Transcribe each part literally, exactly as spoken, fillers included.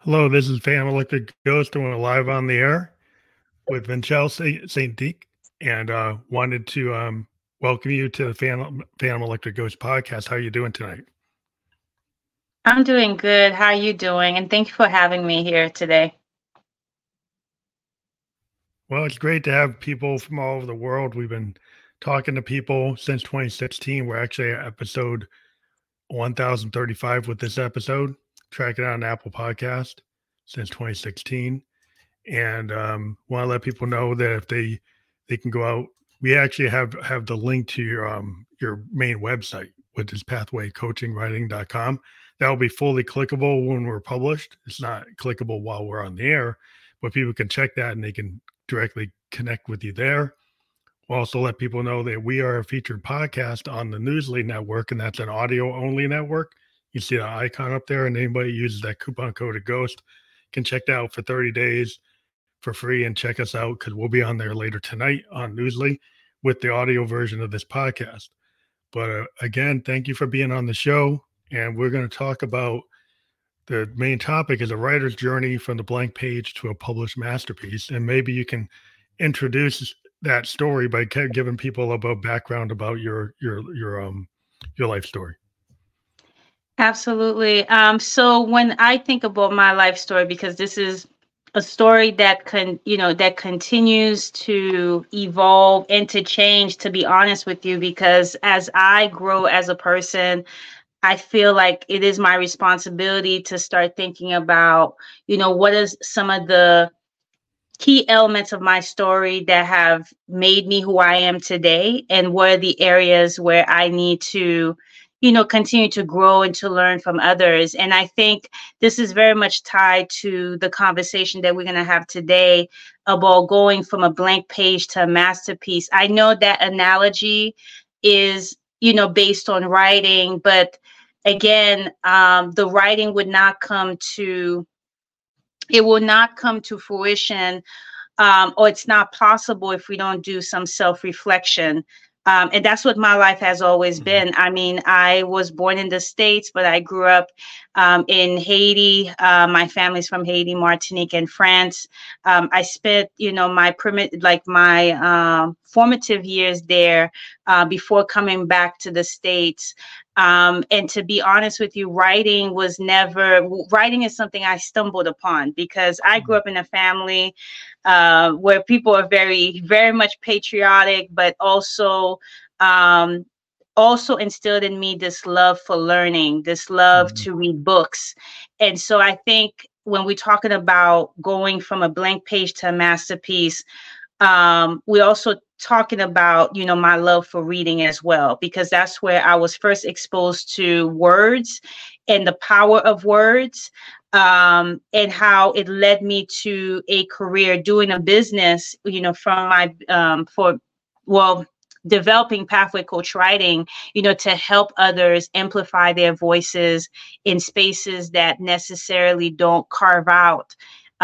Hello, this is Phantom Electric Ghost, and we're live on the air with Vinchel Saint Deek, and uh, wanted to um, welcome you to the Phantom, Phantom Electric Ghost podcast. How are you doing tonight? I'm doing good. How are you doing? And thank you for having me here today. Well, it's great to have people from all over the world. We've been talking to people since twenty sixteen. We're actually at episode one thousand thirty-five with this episode, tracking out an Apple podcast since twenty sixteen. And um, want to let people know that if they they can go out, we actually have have the link to your um your main website, which is pathway coaching writing dot com. That will be fully clickable when we're published. It's not clickable while we're on the air, but people can check that and they can directly connect with you there. We'll also let people know that we are a featured podcast on the Newsly network, and that's an audio only network. You see the icon up there, and anybody uses that coupon code of Ghost can check that out for thirty days for free and check us out because we'll be on there later tonight on Newsly with the audio version of this podcast. But uh, again, thank you for being on the show. And we're going to talk about the main topic is a writer's journey from the blank page to a published masterpiece. And maybe you can introduce that story by giving people a bit background about your your your um your life story. Absolutely. Um, so when I think about my life story, because this is a story that can, you know, that continues to evolve and to change, to be honest with you, because as I grow as a person, I feel like it is my responsibility to start thinking about, you know, what is some of the key elements of my story that have made me who I am today, and what are the areas where I need to, you know, continue to grow and to learn from others. And I think this is very much tied to the conversation that we're going to have today about going from a blank page to a masterpiece. I know that analogy is, you know, based on writing, but again, um, the writing would not come to it will not come to fruition, um, or it's not possible if we don't do some self-reflection. Um, and that's what my life has always Mm-hmm. been. I mean, I was born in the States, but I grew up um, in Haiti. Uh, my family's from Haiti, Martinique, and France. Um, I spent, you know, my primitive, like my um, formative years there uh, before coming back to the States. Um, and to be honest with you, writing was never, writing is something I stumbled upon because I grew up in a family uh, where people are very, very much patriotic, but also, um, also instilled in me this love for learning, this love Mm-hmm. to read books. And so I think when we're talking about going from a blank page to a masterpiece, um, we're also talking about, you know, my love for reading as well, because that's where I was first exposed to words and the power of words, um, and how it led me to a career doing a business, you know, from my, um, for, well, developing pathway coach writing, you know, to help others amplify their voices in spaces that necessarily don't carve out,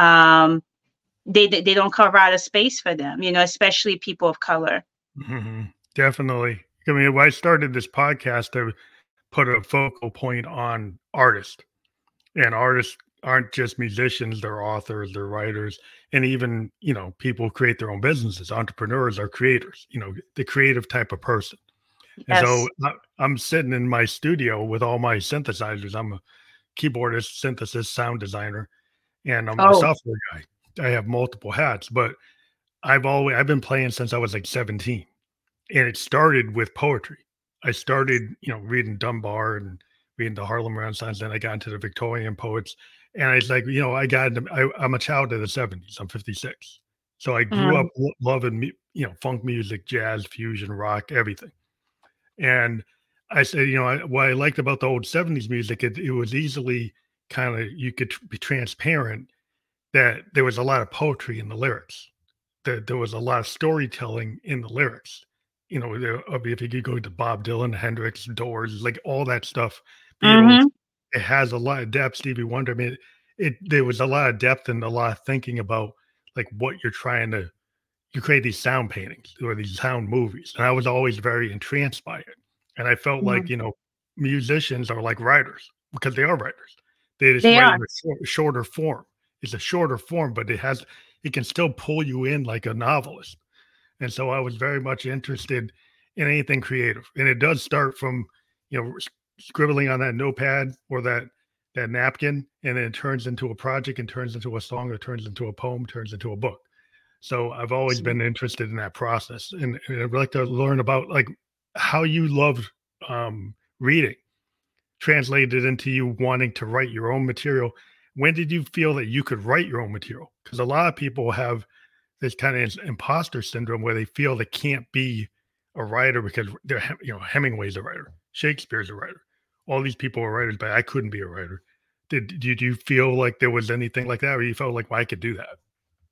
um, they they they don't carve out a space for them, you know, especially people of color. Mm-hmm. Definitely. I mean, when I started this podcast, I put a focal point on artists, and artists aren't just musicians, they're authors, they're writers, and even, you know, people who create their own businesses. Entrepreneurs are creators, you know, the creative type of person. And so Yes. I, I'm sitting in my studio with all my synthesizers. I'm a keyboardist, synthesis, sound designer, and I'm a Oh. software guy. I have multiple hats, but I've always I've been playing since I was like seventeen, and it started with poetry. I started, you know, reading Dunbar and reading the Harlem Renaissance. Then I got into the Victorian poets, and I was like, you know, I got into, I, I'm a child of the seventies. I'm fifty-six, so I grew up Mm, lo- loving, mu- you know, funk music, jazz, fusion, rock, everything. And I said, you know, I, what I liked about the old seventies music, it, it was easily kind of, you could tr- be transparent that there was a lot of poetry in the lyrics. That there was a lot of storytelling in the lyrics. You know, there, I mean, if you could go to Bob Dylan, Hendrix, Doors, like all that stuff, Beatles, mhm, it has a lot of depth. Stevie Wonder, I mean, it there was a lot of depth and a lot of thinking about like what you're trying to. You create these sound paintings or these sound movies, and I was always very entranced by it. And I felt like, mhm, you know, musicians are like writers because they are writers. They just They write are. in a short, shorter form. It's a shorter form, but it has it can still pull you in like a novelist. And so I was very much interested in anything creative. And it does start from, you know, scribbling on that notepad or that that napkin, and then it turns into a project and turns into a song, or turns into a poem, turns into a book. So I've always been interested in that process. And, and I'd like to learn about like how you love um, reading translated into you wanting to write your own material. When did you feel that you could write your own material? Because a lot of people have this kind of imposter syndrome where they feel they can't be a writer because they're, you know, Hemingway's a writer, Shakespeare's a writer. All these people are writers, but I couldn't be a writer. Did, did you feel like there was anything like that, or you felt like, well, I could do that?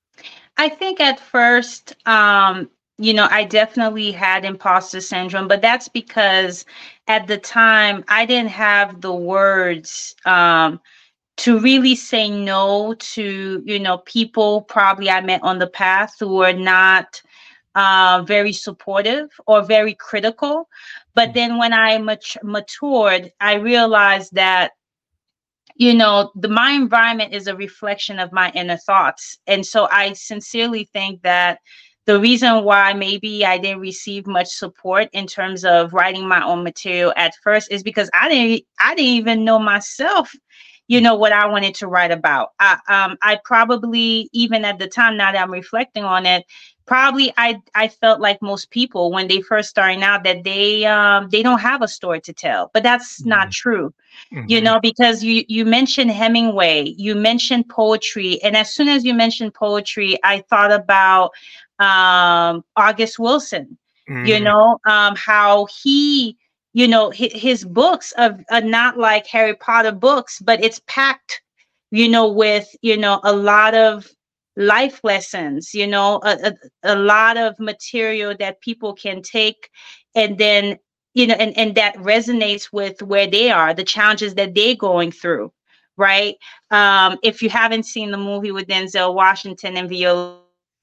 I think at first, um, you know, I definitely had imposter syndrome, but that's because at the time I didn't have the words um, to really say no to, you know, people probably I met on the path who were not uh, very supportive or very critical. But then when I mat- matured, I realized that, you know, the my environment is a reflection of my inner thoughts. And so I sincerely think that the reason why maybe I didn't receive much support in terms of writing my own material at first is because I didn't I didn't even know myself, you know, what I wanted to write about. I um I probably, even at the time, now that I'm reflecting on it, probably I I felt like most people when they first starting out, that they um they don't have a story to tell. But that's not Mhm. true, you Mhm. know, because you you mentioned Hemingway, you mentioned poetry, and as soon as you mentioned poetry, I thought about um August Wilson, you Mhm. know, um how he, you know, his, his books are, are not like Harry Potter books, but it's packed, you know, with, you know, a lot of life lessons, you know, a, a, a lot of material that people can take and then, you know, and, and that resonates with where they are, the challenges that they're going through, right? Um, if you haven't seen the movie with Denzel Washington and Viola,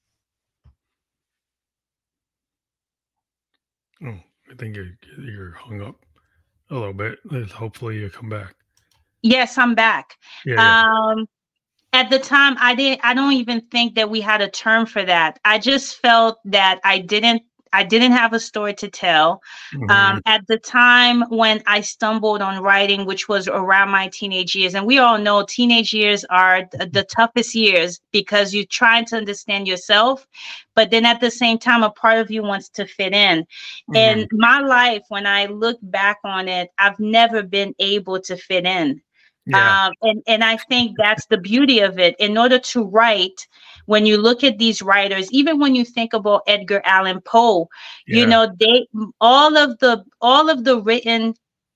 Oh, I think you're, you're hung up a little bit. Let's- Hopefully you come back. yes, I'm back. Yeah, yeah. Um, at the time, I didn't, I don't even think that we had a term for that. I just felt that I didn't, I didn't have a story to tell. Um, Mhm. at the time when I stumbled on writing, which was around my teenage years, and we all know teenage years are th- the toughest years because you're trying to understand yourself, but then at the same time, a part of you wants to fit in. Mhm. And my life, when I look back on it, I've never been able to fit in. Yeah, Um, and, and I think that's the beauty of it. In order to write, when you look at these writers, even when you think about Edgar Allan Poe, you yeah, know, they all of the all of the written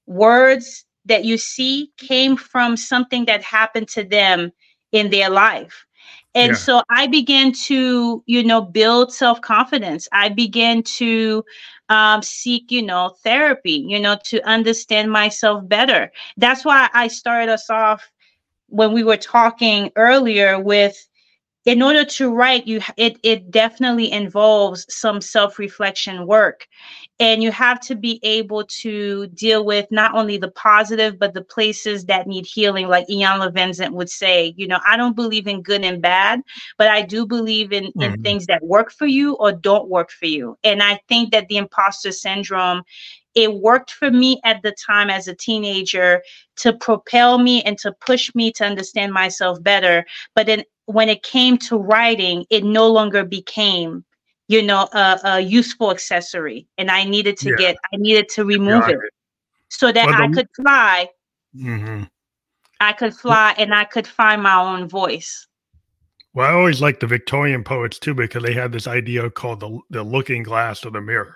words that you see came from something that happened to them in their life. And yeah, so I began to, you know, build self-confidence. I began to um, seek, you know, therapy, you know, to understand myself better. That's why I started us off when we were talking earlier with, in order to write, you it it definitely involves some self-reflection work, and you have to be able to deal with not only the positive but the places that need healing, like Ian Vincent would say. You know, I don't believe in good and bad, but I do believe in in mhm. things that work for you or don't work for you. And I think that the imposter syndrome, it worked for me at the time as a teenager to propel me and to push me to understand myself better. But then when it came to writing, it no longer became, you know, a, a useful accessory. And I needed to Yeah, get, I needed to remove beyond it it. so that Well, I the could fly. mhm. I could fly and I could find my own voice. Well, I always liked the Victorian poets too because they had this idea called the the looking glass or the mirror.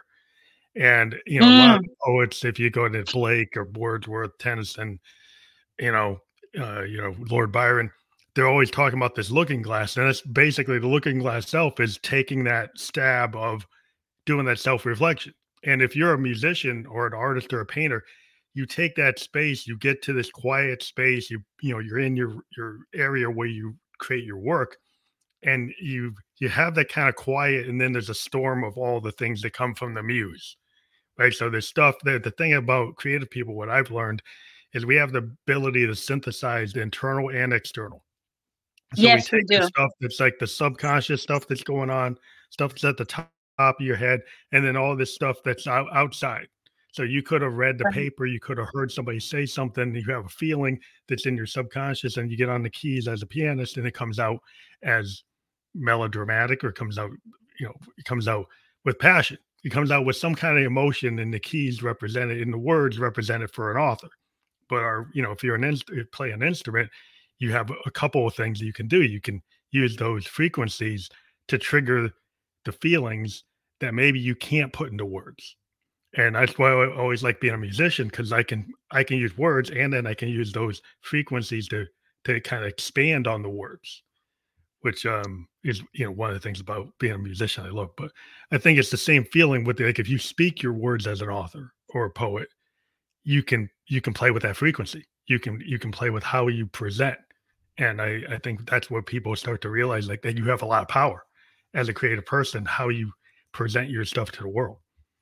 And, you know, a lot of Mm, poets, if you go to Blake or Wordsworth, Tennyson, you know, uh, you know, Lord Byron, they're always talking about this looking glass. And it's basically the looking glass self is taking that stab of doing that self-reflection. And if you're a musician or an artist or a painter, you take that space, you get to this quiet space, you you know, you're in your your area where you create your work, and you you have that kind of quiet, and then there's a storm of all the things that come from the muse, right? So there's stuff that the thing about creative people, what I've learned is we have the ability to synthesize the internal and external. So we Yes, we take the do. stuff that's like the subconscious stuff that's going on, stuff that's at the top of your head, and then all this stuff that's out, outside. So you could have read the Right. paper, you could have heard somebody say something, you have a feeling that's in your subconscious, and you get on the keys as a pianist, and it comes out as melodramatic, or comes out, you know, it comes out with passion. It comes out with some kind of emotion, and the keys represented in the words represented for an author. But our, you know, if you're an inst- you play an instrument, you have a couple of things you can do. You can use those frequencies to trigger the feelings that maybe you can't put into words. And that's why I always like being a musician, because I can I can use words, and then I can use those frequencies to to kind of expand on the words, which um is, you know, one of the things about being a musician I love. But I think it's the same feeling with, like, if you speak your words as an author or a poet, you can you can play with that frequency. You can you can play with how you present. And I, I think that's what people start to realize, like, that you have a lot of power as a creative person, how you present your stuff to the world.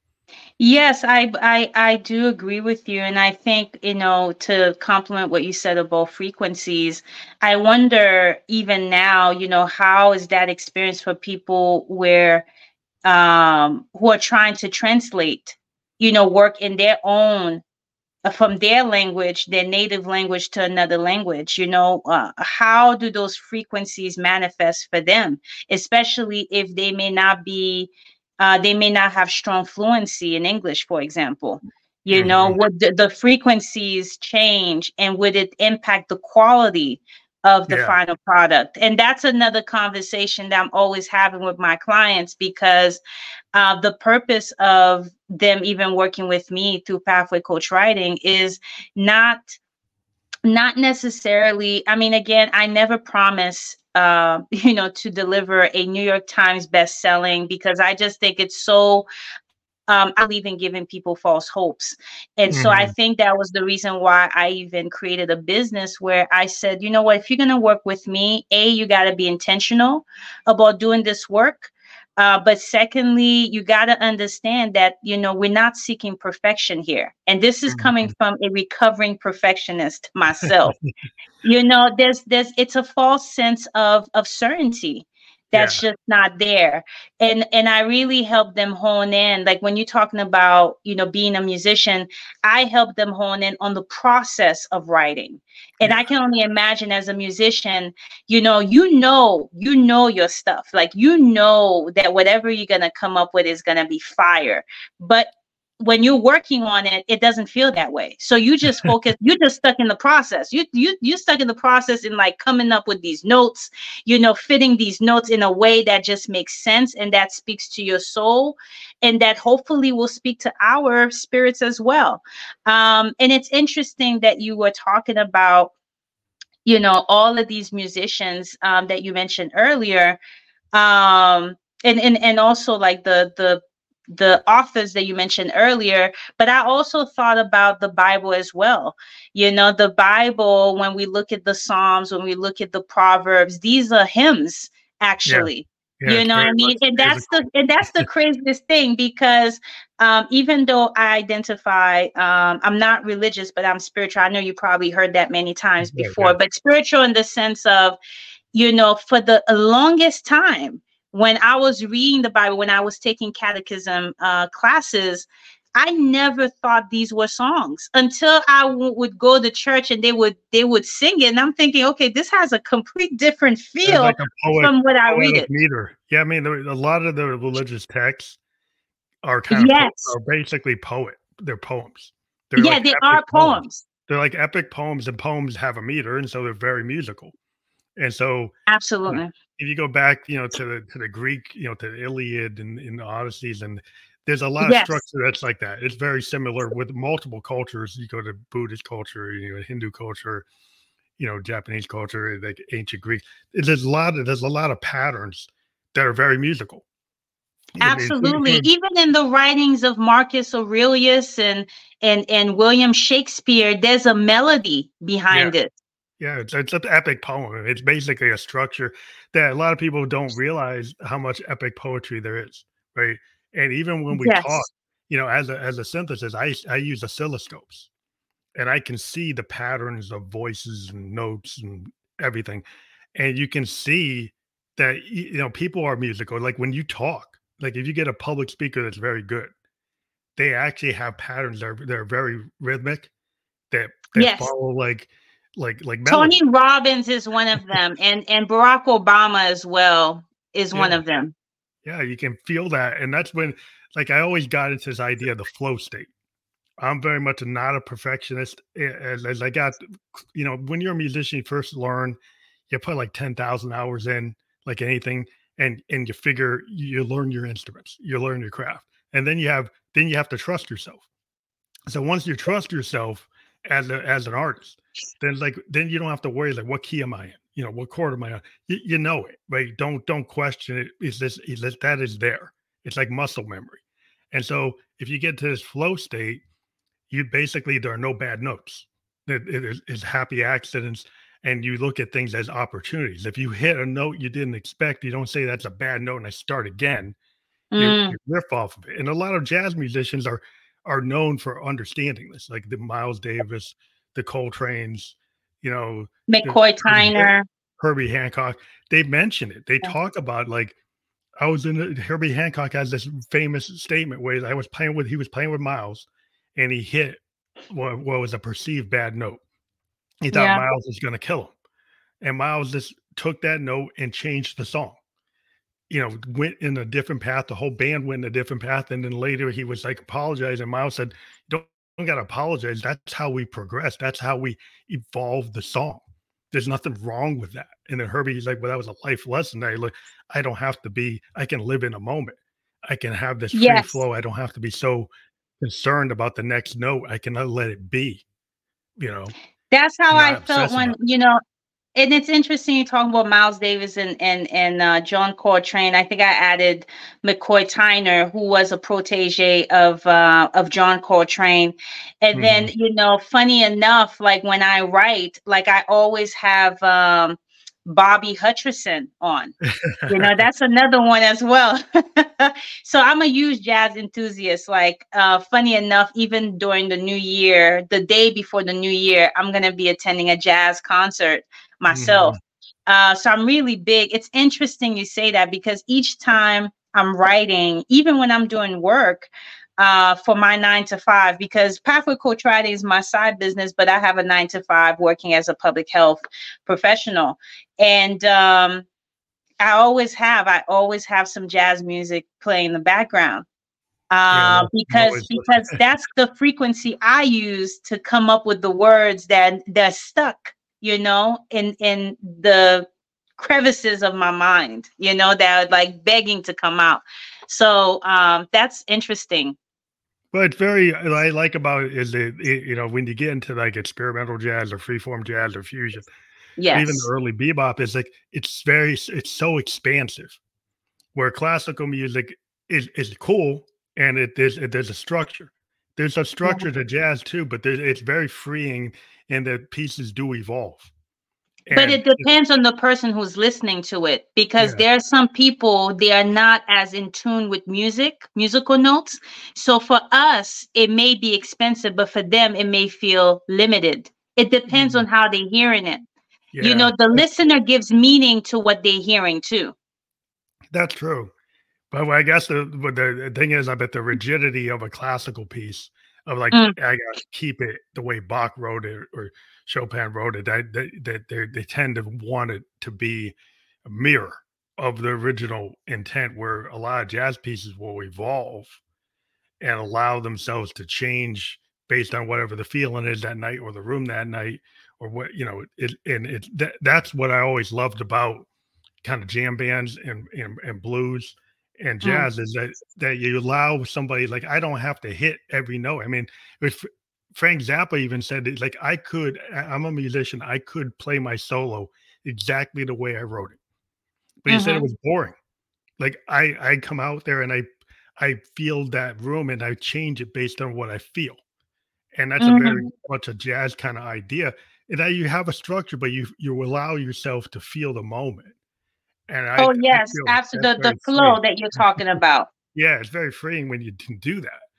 Yes, I, I I do agree with you, and I think, you know, to complement what you said about frequencies, I wonder even now, you know, how is that experience for people where um who are trying to translate, you know, work in their own uh, from their language, their native language, to another language. You know, uh, how do those frequencies manifest for them, especially if they may not be, uh, they may not have strong fluency in English, for example. You know, Mhm. would the, the frequencies change, and would it impact the quality of the Yeah. final product? And that's another conversation that I'm always having with my clients, because uh, the purpose of them even working with me through Pathway Coach Writing is not not necessarily. I mean, again, I never promise uh, you know, to deliver a New York Times best-selling, because I just think it's so um, I believe in giving people false hopes. And so I Mhm. think that was the reason why I even created a business where I said, you know what, if you're going to work with me, A, you got to be intentional about doing this work. Uh, but secondly, you got to understand that, you know, we're not seeking perfection here. And this is coming Mhm. from a recovering perfectionist myself. You know, there's there's it's a false sense of of certainty that's Yeah. just not there. And and I really help them hone in, like when you're talking about, you know, being a musician, I help them hone in on the process of writing. And I Yeah. can only imagine, as a musician, you know, you know you know your stuff, like, you know that whatever you're going to come up with is going to be fire. But when you're working on it, it doesn't feel that way. So you just focus, you're just stuck in the process. You you you're stuck in the process, in like coming up with these notes, you know, fitting these notes in a way that just makes sense, and that speaks to your soul, and that hopefully will speak to our spirits as well. Um, and it's interesting that you were talking about, you know, all of these musicians um, that you mentioned earlier, um and and and also like the the the authors that you mentioned earlier. But I also thought about the Bible as well. You know, the Bible, when we look at the Psalms, when we look at the Proverbs, these are hymns, Yeah. actually. Yeah. You It's know what very I much mean? And that's the musical. and that's the craziest thing, because um even though I identify, um I'm not religious, but I'm spiritual. I know you probably heard that many times Right. Yeah. before, but spiritual in the sense of, you know, for the longest time, when I was reading the Bible, when I was taking catechism uh, classes, I never thought these were songs until I w- would go to church and they would they would sing it, and I'm thinking, okay, this has a complete different There's feel like a poet from what I read poetic it. meter. Yeah, I mean, there a lot of the religious texts are kind of po Yes, are basically poet they're poems. They're yeah, like they epic are poems. poems. They're like epic poems, and poems have a meter, and so they're very musical. And so, like, Absolutely. if you go back, you know, to the to the Greek, you know, to the Iliad and and the Odysseys, and there's a lot of Yes, structure that's like that. It's very similar with multiple cultures. You go to Buddhist culture, you know, Hindu culture, you know, Japanese culture, like ancient Greek. There's a lot of there's a lot of patterns that are very musical. I mean, absolutely. Even in the writings of Marcus Aurelius and and and William Shakespeare, there's a melody yeah. behind it. Yeah, it's it's an epic poem. It's basically a structure that a lot of people don't realize how much epic poetry there is, right? And even when we talk, Yes. you know, as a as a synthesis, I I use oscilloscopes. and I can see the patterns of voices and notes and everything. And you can see that, y you know, people are musical. Like, when you talk, like, if you get a public speaker that's very good, they actually have patterns that are that are very rhythmic, that that Yes. follow, like like like melody. Tony Robbins is one of them, and and Barack Obama as well is one Yeah. of them. Yeah, you can feel that, and that's when, like, I always got into this idea of the flow state. I'm very much not a perfectionist, a as as I got you know, when you're a musician, you first learn, you put, like, ten thousand hours in, like anything, and and you figure you learn your instruments, you learn your craft, and then you have then you have to trust yourself. So once you trust yourself as a as an artist, then, like, then you don't have to worry, like, "What key am I in?" You know, "What chord am I on?" You you know it, right? Don't don't question it. Is this is this that is there. It's like muscle memory. And so if you get to this flow state, you basically there are no bad notes. It it is it's happy accidents, and you look at things as opportunities. If you hit a note you didn't expect, you don't say, "That's a bad note, and I start again." You Mm. you riff off of it, and a lot of jazz musicians are are known for understanding this, like the Miles Davis, the Coltrane's, you know, the McCoy Herbie Han Tyner. Herbie Hancock. They mention it. They Yeah. talk about, like, I was in a Herbie Hancock has this famous statement where I was playing with he was playing with Miles, and he hit what what was a perceived bad note. He thought Yeah. Miles was gonna kill him, and Miles just took that note and changed the song. You know, went in a different path, the whole band went in a different path, and then later he was, like, apologizing, Miles said, "Don't don't gotta apologize, that's how we progress, that's how we evolve the song. There's nothing wrong with that." And then Herbie, he's like, "Well, that was a life lesson. I like I don't have to be I can live in a moment. I can have this free Yes. flow. I don't have to be so concerned about the next note. I can, uh, let it be." You know? That's how I Not felt obsess when, about it. you know and it's interesting you talk about Miles Davis and and and, uh, John Coltrane. I think I added McCoy Tyner, who was a protege of, uh, of John Coltrane. And then, Mhm. you know, funny enough, like, when I write, like, I always have, um, Bobby Hutcherson on. You know, that's another one as well. So I'm a huge jazz enthusiast. Like, uh, funny enough, even during the new year, the day before the new year, I'm gonna be attending a jazz concert myself. Mhm. Uh, so I'm really big. It's interesting you say that because each time I'm writing, even when I'm doing work, uh, for my nine to five, because Pathway Coach Friday is my side business, but I have a nine to five working as a public health professional. And um, I always have. I always have some jazz music playing in the background, Yeah, uh, no because noise. because that's the frequency I use to come up with the words that that stuck, you know, in in the crevices of my mind, you know, that are like begging to come out. So um, that's interesting. But it's very what I like about it is that it you know, when you get into, like, experimental jazz or freeform jazz or fusion, or even the Yes. early bebop, is like, it's very s it's so expansive, where classical music is is cool, and it there's there's a structure. There's a Yeah. structure to jazz too, but there it's very freeing and the pieces do evolve. But And it it's depends on the person who's listening to it because Yeah. there are some people, they are not as in tune with music, musical notes. So for us, it may be expensive, but for them, it may feel limited. It depends Mhm. on how they're hearing it. You Yeah, know, the that's listener gives meaning to what they're hearing too. that's true. But well, I guess the but the the thing is, I bet the rigidity of a classical piece of like, Mm. I gotta keep it the way Bach wrote it or Chopin wrote it, that that that they they tend to want it to be a mirror of the original intent, where a lot of jazz pieces will evolve and allow themselves to change based on whatever the feeling is that night or the room that night or what, you know, it and it that that's what I always loved about kind of jam bands and and, and blues and Mm. jazz is that that you allow somebody like I don't have to hit every note. I mean, if Frank Zappa even said it, like I could, I- I'm a musician, I could play my solo exactly the way I wrote it, but he said it Mhm. was boring. Like I I come out there and I I feel that room and I change it based on what I feel, and that's a very Mhm. much a jazz kind of idea. And that you have a structure, but you you allow yourself to feel the moment. And I Oh, I yes. feel Absolutely. that's The, the very freeing. flow that you're talking about. Yeah, it's very freeing when you can do that.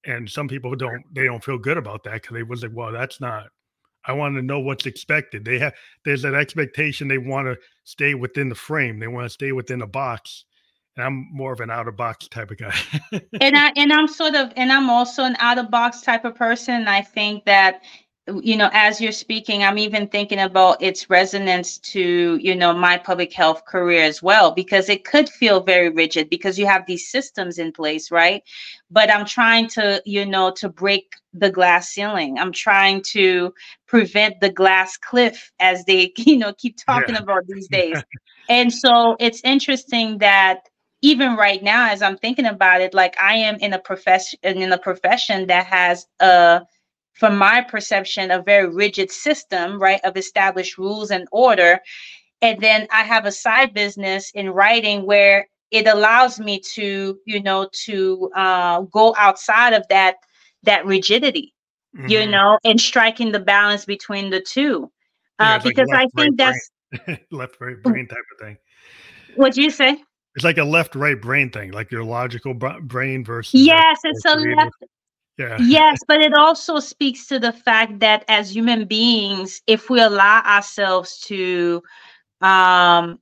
And some people don't, they don't feel good about that because they was like, well, that's not, I want to know what's expected. They have, there's an expectation. They want to stay within the frame. They want to stay within a box. And I'm more of an out of box type of guy. and I and I'm sort of and I'm also an out of box type of person. I think that, you know, as you're speaking, I'm even thinking about its resonance to, you know, my public health career as well, because it could feel very rigid because you have these systems in place, right? But I'm trying to, you know, to break the glass ceiling. I'm trying to prevent the glass cliff, as they, you know, keep talking Yeah. about these days. And so it's interesting that even right now, as I'm thinking about it, like I am in a profession in a profession that has a, from my perception, a very rigid system, right, of established rules and order. And then I have a side business in writing where it allows me to, you know, to uh, go outside of that that rigidity, mm-hmm. you know, and striking the balance between the two. Yeah, uh, because like I think right that's brain. left right brain type of thing. What do you say? It's like a left right brain thing, like your logical b- brain versus. Yes, it's a left. Yeah. Yes, but it also speaks to the fact that as human beings, if we allow ourselves to um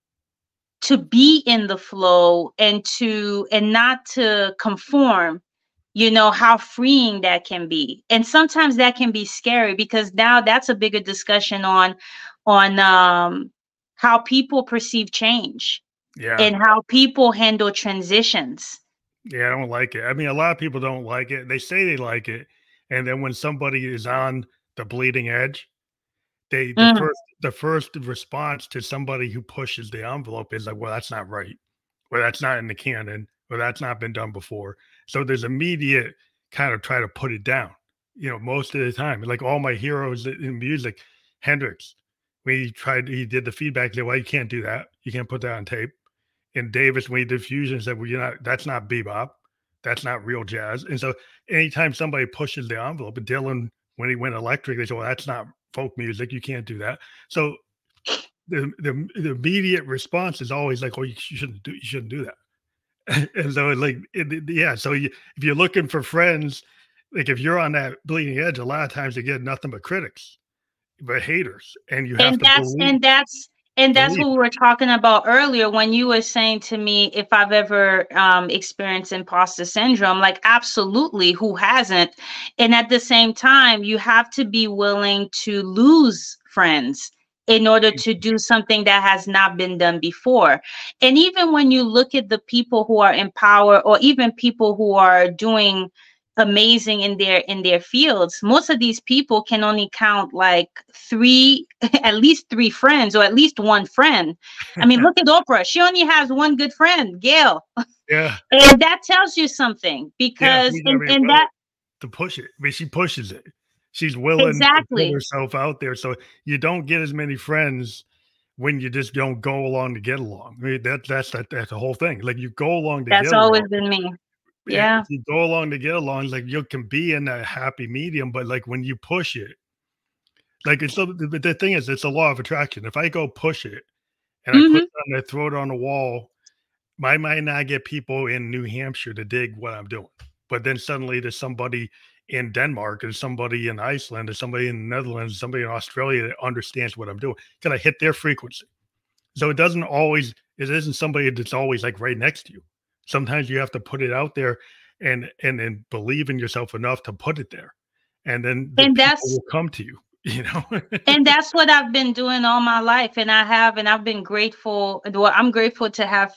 to be in the flow and to and not to conform, you know, how freeing that can be. And sometimes that can be scary because now that's a bigger discussion on on um how people perceive change. Yeah. And how people handle transitions. Yeah, I don't like it. I mean, a lot of people don't like it. They say they like it, and then when somebody is on the bleeding edge, they the Mm. first the first response to somebody who pushes the envelope is like, "Well, that's not right, or that's not in the canon, or that's not been done before." So there's immediate kind of try to put it down. You know, most of the time, like all my heroes in music, Hendrix, when he tried, he did the feedback. He said, "Well, you can't do that. You can't put that on tape." And Davis, when he did fusion, said, "Well, you're not. That's not bebop. That's not real jazz." And so, anytime somebody pushes the envelope, and Dylan, when he went electric, they said, "Well, that's not folk music. You can't do that." So, the the, the immediate response is always like, "Oh, you shouldn't do. You shouldn't do that." And so, like, it, yeah. So, you, if you're looking for friends, like if you're on that bleeding edge, a lot of times you get nothing but critics, but haters, and you have and to that's believe. and that's And that's what we were talking about earlier when you were saying to me if I've ever um, experienced imposter syndrome. Like, absolutely, who hasn't? And at the same time, you have to be willing to lose friends in order to do something that has not been done before. And even when you look at the people who are in power, or even people who are doing amazing in their in their fields, most of these people can only count like three at least three friends, or at least one friend. I mean, look at Oprah. She only has one good friend, Gail. Yeah. And that tells you something, because yeah, and, and that to push it. I mean, she pushes it. She's willing exactly. to put herself out there. So you don't get as many friends when you just don't go along to get along. I mean, that that's that, that's the whole thing. Like, you go along to that's get always along. been me. Yeah. If you go along to get along, like, you can be in that happy medium, but like when you push it, like it's the, the thing is, it's a law of attraction. If I go push it and mm-hmm. I put it on there, throw it on the wall, I might not get people in New Hampshire to dig what I'm doing. But then suddenly there's somebody in Denmark, and somebody in Iceland, or somebody in the Netherlands, somebody in Australia that understands what I'm doing. Can I hit their frequency? So it doesn't always, it isn't somebody that's always like right next to you. Sometimes you have to put it out there and and and believe in yourself enough to put it there. And then the and people that's, will come to you, you know. And that's what I've been doing all my life. And I have, and I've been grateful. Well, I'm grateful to have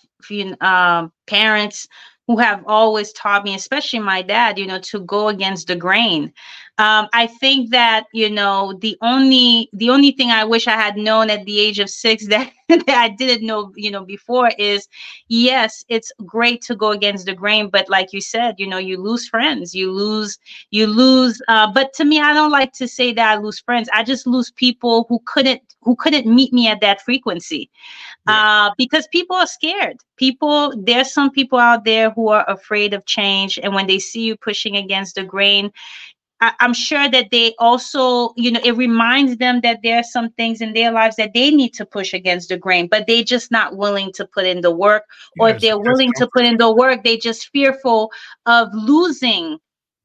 um, parents who have always taught me, especially my dad, you know, to go against the grain. Um, I think that, you know, the only the only thing I wish I had known at the age of six that, that I didn't know, you know, before is, yes, it's great to go against the grain. But like you said, you know, you lose friends, you lose, you lose. Uh, but to me, I don't like to say that I lose friends. I just lose people who couldn't who couldn't meet me at that frequency. Yeah. Uh, because people are scared. People, there's some people out there who are afraid of change. And when they see you pushing against the grain, I, I'm sure that they also, you know, it reminds them that there are some things in their lives that they need to push against the grain, but they're just not willing to put in the work. Or Yes, if they're willing to put in the work, they're just fearful of losing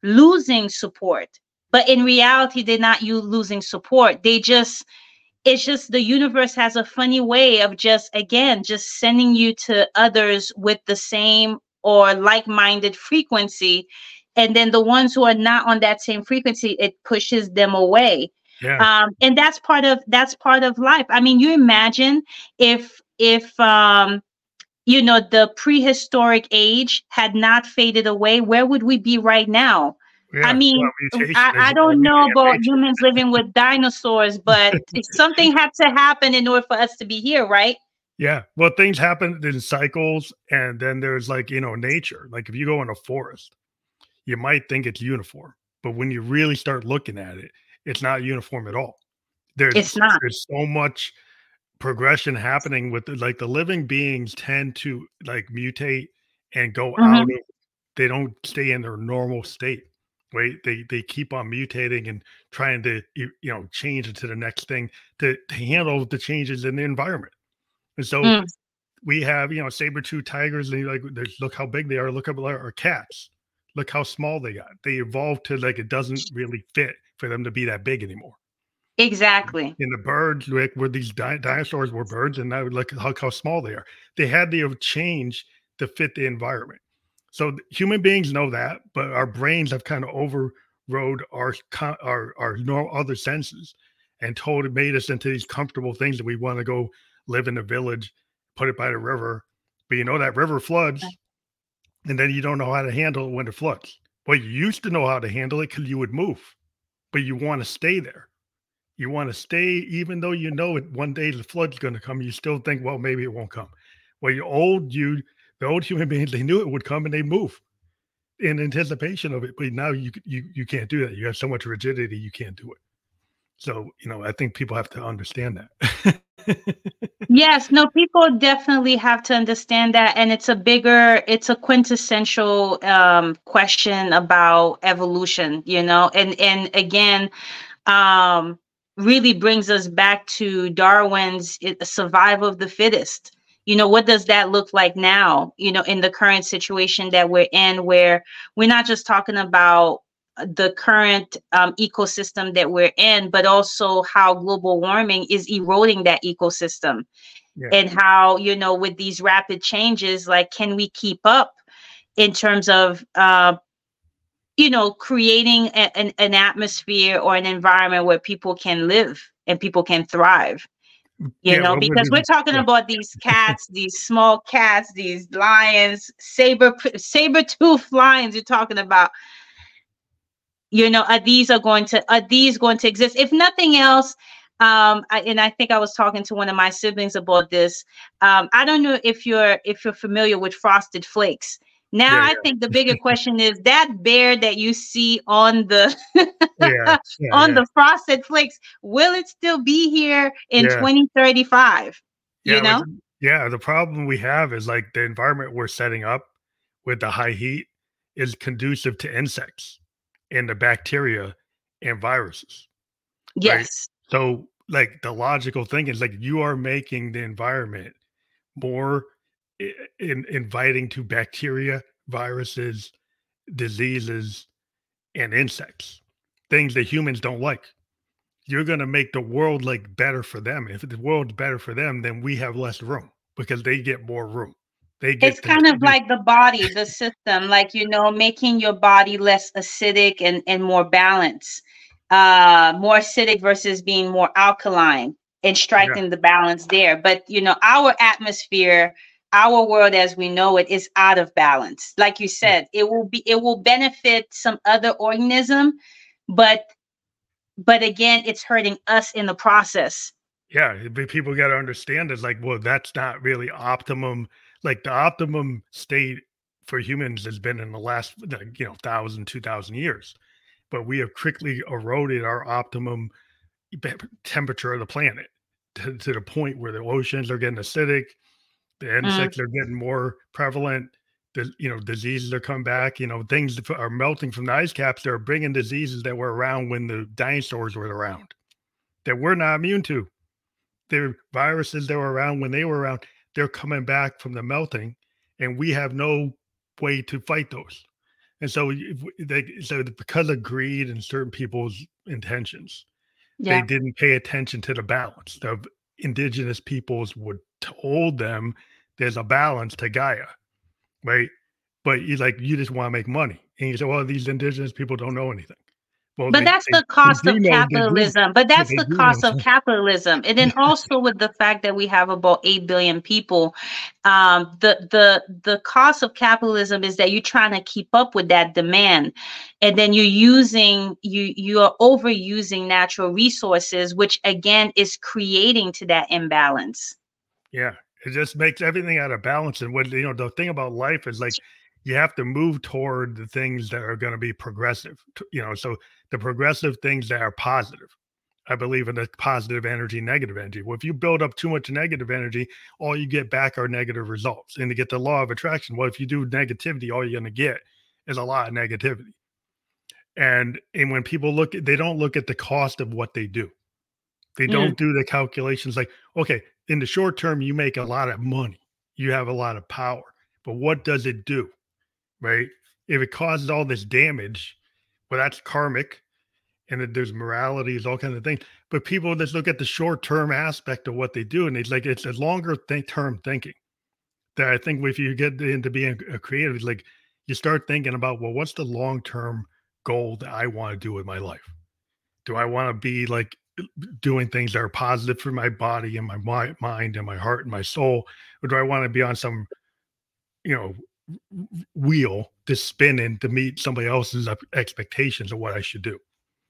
losing support. But in reality, they're not you losing support. They just, it's just the universe has a funny way of just, again, just sending you to others with the same or like-minded frequency. And then the ones who are not on that same frequency, it pushes them away. Yeah. Um, and that's part of, that's part of life. I mean, you imagine if, if, um, you know, the prehistoric age had not faded away, where would we be right now? Yeah. I mean, Well, mutation I, is I don't everything know in about nature. humans living with dinosaurs, but something had to happen in order for us to be here, right? Yeah. Well, things happen in cycles, and then there's like, you know, nature. Like if you go in a forest, you might think it's uniform, but when you really start looking at it, it's not uniform at all. It's There's not. there's so much progression happening with the, like the living beings tend to like mutate and go out Hmm. of, they don't stay in their normal state, right? They they keep on mutating and trying to you you know change it to the next thing to, to handle the changes in the environment. And so Mm, we have, you know, saber-tooth tigers, and like there's look how big they are, look up at our cats. Look how small they got. They evolved to like it doesn't really fit for them to be that big anymore. exactly. And the birds, like where these di- dinosaurs were birds, and now look how, how small they are. They had to have changed to fit the environment. So th- human beings know that, but our brains have kind of overrode our co- our our no other senses and told it made us into these comfortable things that we want to go live in a village, put it by the river. But you know that river floods, and then you don't know how to handle it when it floods. Well, you used to know how to handle it because you would move, but you want to stay there. You want to stay, even though you know it one day the flood's going to come. You still think, well, maybe it won't come. Well, you old you, the old human beings, they knew it would come and they move in anticipation of it. But now you you you can't do that. You have so much rigidity, you can't do it. So you know, I think people have to understand that. Yes, no, people definitely have to understand that. And it's a bigger, it's a quintessential um, question about evolution, you know, and, and again, um, really brings us back to Darwin's i- survival of the fittest. You know, what does that look like now, you know, in the current situation that we're in, where we're not just talking about the current um, ecosystem that we're in, but also how global warming is eroding that ecosystem, Yeah, and how, you know, with these rapid changes, like, can we keep up in terms of, uh, you know, creating a, an, an atmosphere or an environment where people can live and people can thrive, you yeah. know, Well, what because is we're it? talking Yeah, about these cats, these small cats, these lions, saber saber tooth lions you're talking about, you know, are these are going to are these going to exist? If nothing else, um, I, and I think I was talking to one of my siblings about this. Um, I don't know if you're if you're familiar with Frosted Flakes. Now, yeah, I think the bigger question is that bear that you see on the yeah, yeah, yeah, on yeah. the Frosted Flakes, will it still be here in Yeah. twenty thirty-five? You Yeah, with know? yeah, the problem we have is, like, the environment we're setting up with the high heat is conducive to insects and the bacteria and viruses, right? Yes. So, like, the logical thing is, like, you are making the environment more I in inviting to bacteria, viruses, diseases, and insects, things that humans don't like. You're gonna make the world, like, better for them. If the world's better for them, then we have less room because they get more room. They It's get to kind of do like the body, the system, like, you know, making your body less acidic and, and more balanced, uh, more acidic versus being more alkaline, and yeah, striking the balance there. But, you know, our atmosphere, our world as we know it is out of balance. Like you yeah, said, it will be, it will benefit some other organism, but, but again, it's hurting us in the process. yeah, but people gotta understand is like, well, that's not really optimum. Like, the optimum state for humans has been in the last, like, you know, one thousand, two thousand years, but we have quickly eroded our optimum be temperature of the planet to to the point where the oceans are getting acidic. The Mm, insects are getting more prevalent. The you know diseases are coming back. You know things that are melting from the ice caps. They're bringing diseases that were around when the dinosaurs were around that we're not immune to. They're viruses that were around when they were around. They're coming back from the melting, and we have no way to fight those. And so if they so because of greed and certain people's intentions, they Yeah. didn't pay attention to the balance. The indigenous peoples would told them there's a balance to Gaia, right? But you like you just want to make money. And you say, well, these indigenous people don't know anything. Well, But they that's they, the they cost do of know they do capitalism. But yeah, that's they the do know cost of something. capitalism. And then also with the fact that we have about eight billion people, um, the the the cost of capitalism is that you're trying to keep up with that demand. And then you're using you you are overusing natural resources, which again is creating to that imbalance. Yeah. It just makes everything out of balance. And what you know, the thing about life is like you have to move toward the things that are going to be progressive. t- You know, so the progressive things that are positive. I believe in the positive energy, negative energy. Well, if you build up too much negative energy, all you get back are negative results. And to get the law of attraction, well, if you do negativity, all you're going to get is a lot of negativity. And and when people look at, they don't look at the cost of what they do. They Mm. don't do the calculations like, okay, in the short term, you make a lot of money, you have a lot of power, but what does it do? Right? If it causes all this damage, well, that's karmic, and then there's moralities, all kinds of things. But people just look at the short term aspect of what they do, and it's like it's a longer th- term thinking. That I think if you get into being a creative, it's like you start thinking about, well, what's the long term goal that I want to do with my life? Do I want to be like doing things that are positive for my body and my mi- mind and my heart and my soul, or do I want to be on some, you know, wheel just spinning to meet somebody else's up- expectations of what I should do?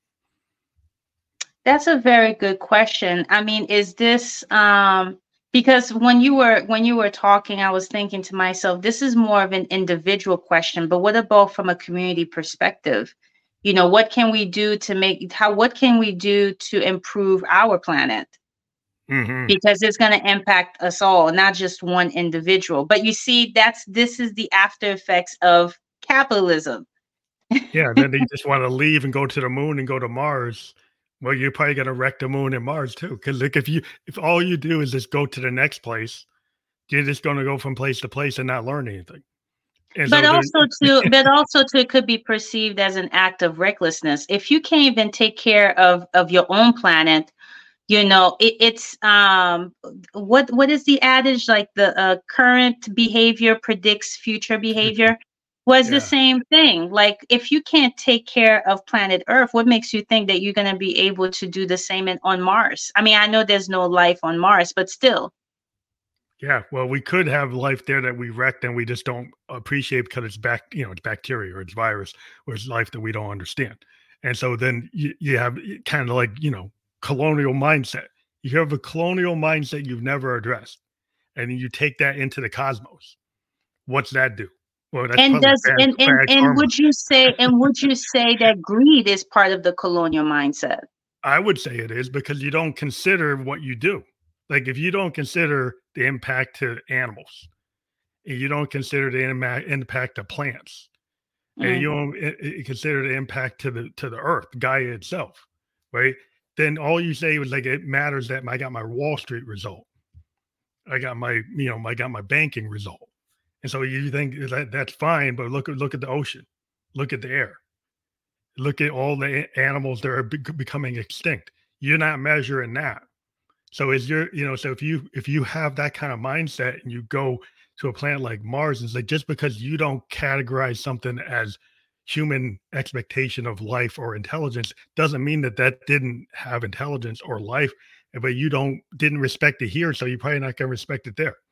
That's a very good question. I mean, is this um because when you were when you were talking, I was thinking to myself, this is more of an individual question, but what about from a community perspective? You know, what can we do to make how what can we do to improve our planet? Hmm. Because it's going to impact us all, not just one individual. But you see, that's this is the after effects of capitalism. Yeah, and then they just want to leave and go to the moon and go to Mars. Well, you're probably gonna wreck the moon and Mars too. Because like if you if all you do is just go to the next place, you're just gonna go from place to place and not learn anything. And But so there, also to but also to it could be perceived as an act of recklessness. If you can't even take care of of your own planet, you know, it, it's um what what is the adage like the uh, current behavior predicts future behavior? Was the yeah. same thing. Like if you can't take care of planet Earth, what makes you think that you're going to be able to do the same in, on Mars? I mean, I know there's no life on Mars, but still. Yeah, well, we could have life there that we wrecked and we just don't appreciate because it's back, you know, it's bacteria or it's virus or it's life that we don't understand. And so then you, you have kind of like, you know, colonial mindset. You have a colonial mindset you've never addressed. And then you take that into the cosmos. What's that do? Well, that's And probably does bad, and and bad and karma. would you say and would you say that greed is part of the colonial mindset? I would say it is because you don't consider what you do. Like if you don't consider the impact to animals, and you don't consider the ima- impact of plants, and Mm. you don't i- i- consider the impact to the to the earth, Gaia itself, right? Then all you say was like it matters that I got my Wall Street result, I got my you know I got my banking result, and so you think that that's fine, but look at look at the ocean, look at the air, look at all the a- animals that are be- becoming extinct. You're not measuring that. So is your, you know, so if you if you have that kind of mindset and you go to a planet like Mars, it's like just because you don't categorize something as human expectation of life or intelligence doesn't mean that that didn't have intelligence or life, but you don't didn't respect it here, so you're probably not going to respect it there.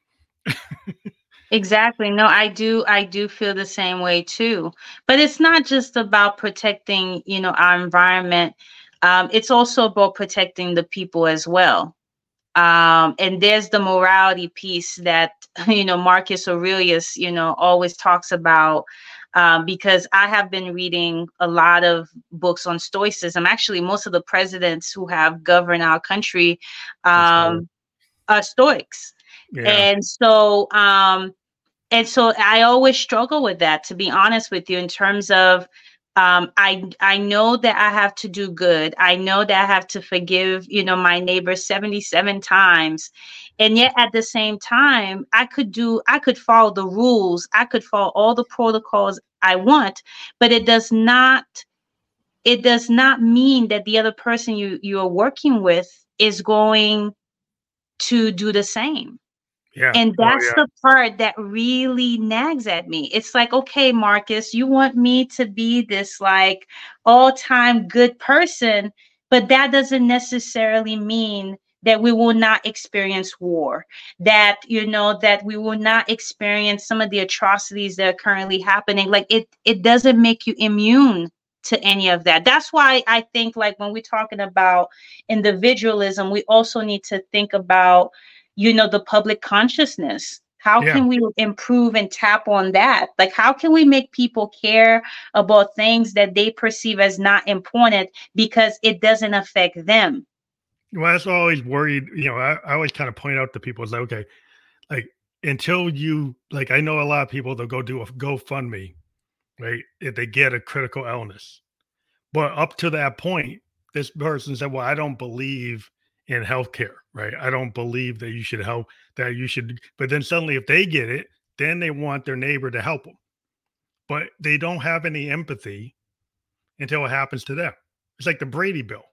Exactly. No, I do I do feel the same way too. But it's not just about protecting, you know, our environment. Um, it's also about protecting the people as well. Um, and there's the morality piece that, you know, Marcus Aurelius, you know, always talks about. Um, because I have been reading a lot of books on Stoicism. Actually, most of the presidents who have governed our country That's all. um, are Stoics. Yeah. And so um, and so I always struggle with that, to be honest with you, in terms of um, I I know that I have to do good. I know that I have to forgive, you know, my neighbor seventy-seven times. And yet at the same time, I could do I could follow the rules. I could follow all the protocols. I want, but it does not it does not mean that the other person you you are working with is going to do the same. Yeah. And Oh, that's yeah. the part that really nags at me. It's like, okay, Marcus, you want me to be this like all-time good person, but that doesn't necessarily mean that we will not experience war, that, you know, that we will not experience some of the atrocities that are currently happening. Like it, it doesn't make you immune to any of that. That's why I think like when we're talking about individualism, we also need to think about, you know, the public consciousness. How Yeah. can we improve and tap on that? Like, how can we make people care about things that they perceive as not important because it doesn't affect them? Well, that's why I always worried. You know, I, I always kind of point out to people, it's like, okay, like until you, like, I know a lot of people, they'll go do a GoFundMe, right? If they get a critical illness. But up to that point, this person said, well, I don't believe in healthcare, right? I don't believe that you should help, that you should. But then suddenly, if they get it, then they want their neighbor to help them. But they don't have any empathy until it happens to them. It's like the Brady Bill.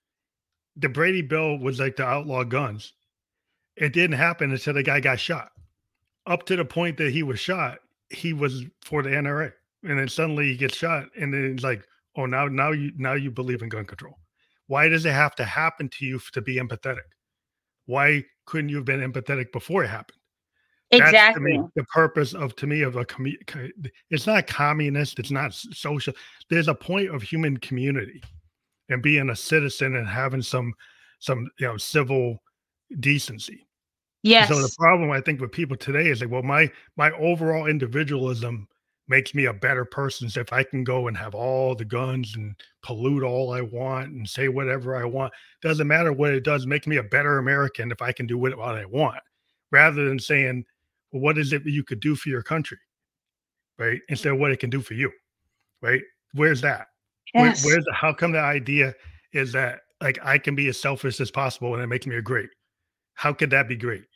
The Brady Bill was like to outlaw guns. It didn't happen until the guy got shot. Up to the point that he was shot, he was for the N R A. And then suddenly he gets shot, and then it's like, oh, now now you now you believe in gun control. Why does it have to happen to you to be empathetic? Why couldn't you have been empathetic before it happened? That's to Exactly. me the purpose of to me of a commu- co- it's not communist, it's not s- social. There's a point of human community and being a citizen and having some some you know civil decency. So the Yes. problem I think with people today is like, well, my my overall individualism makes me a better person. So if I can go and have all the guns and pollute all I want and say whatever I want, doesn't matter what it does, make me a better American if I can do what, what I want, rather than saying, well, what is it that you could do for your country, right? Instead of what it can do for you, right? Where's that? Where, Yes. where's the, how come the idea is that like I can be as selfish as possible and it makes me a great? How could that be great?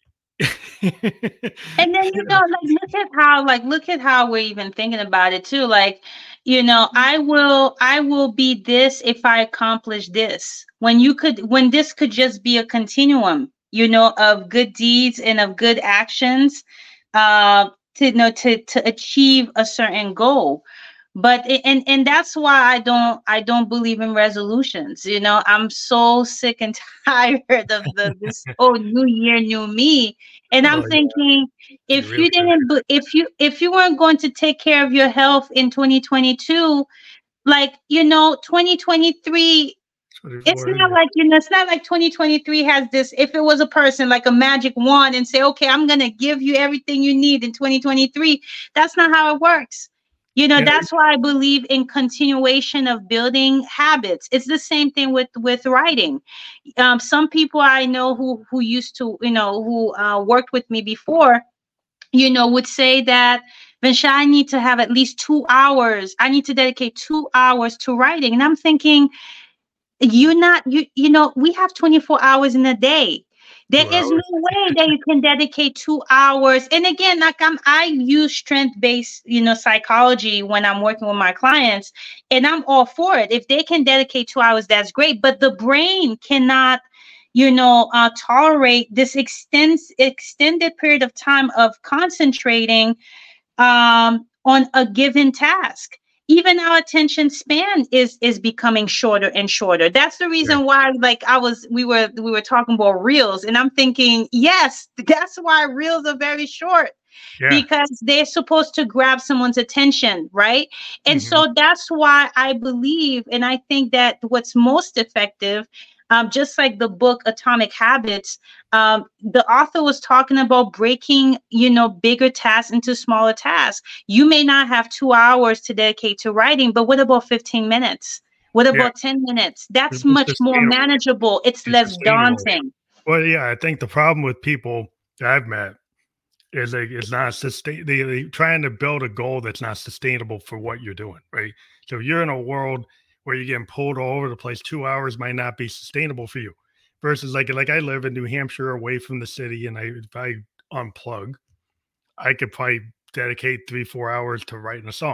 And then, You you know? know, like look at how, like look at how we're even thinking about it too. Like, you know, I will I will be this if I accomplish this. When you could when this could just be a continuum, you know, of good deeds and of good actions, uh to you know to to achieve a certain goal. But it, and and that's why I don't I don't believe in resolutions. You know, I'm so sick and tired of the this oh new year, new me. And I'm Oh, yeah, thinking, it if you really is. didn't, bu- if you if you weren't going to take care of your health in twenty twenty-two, like you know, twenty twenty-three, it's twenty-four, not yeah. like you know, it's not like twenty twenty-three has this. If it was a person like a magic wand and say, okay, I'm gonna give you everything you need in twenty twenty-three, that's not how it works. You know, Yeah, that's why I believe in continuation of building habits. It's the same thing with with writing. Um, some people I know who who used to, you know, who uh, worked with me before, you know, would say that, Vinsha, I need to have at least two hours. I need to dedicate two hours to writing. And I'm thinking, you're not, you, you know, we have twenty-four hours in a day. There two is no hours. way that you can dedicate two hours. And again, like I'm, I use strength-based, you know, psychology when I'm working with my clients, and I'm all for it. If they can dedicate two hours, that's great. But the brain cannot, you know, uh, tolerate this extends extended period of time of concentrating um, on a given task. Even our attention span is is becoming shorter and shorter. That's the Right. reason why, like I was, we were we were talking about reels, and I'm thinking, yes, that's why reels are very short Yeah. because they're supposed to grab someone's attention, right? And Mhm. so that's why I believe, and I think that what's most effective, um, just like the book Atomic Habits, um, the author was talking about breaking, you know, bigger tasks into smaller tasks. You may not have two hours to dedicate to writing, but what about fifteen minutes? What Yeah. about ten minutes? It's That's it's much more sustainable. manageable. It's It's less sustainable. daunting. Well, yeah, I think the problem with people that I've met is like it's not sustain they they trying to build a goal that's not sustainable for what you're doing, right? So if you're in a world where you're getting pulled all over the place, two hours might not be sustainable for you. Versus like like I live in New Hampshire away from the city, and I if I unplug, I could probably dedicate three, four hours to writing a song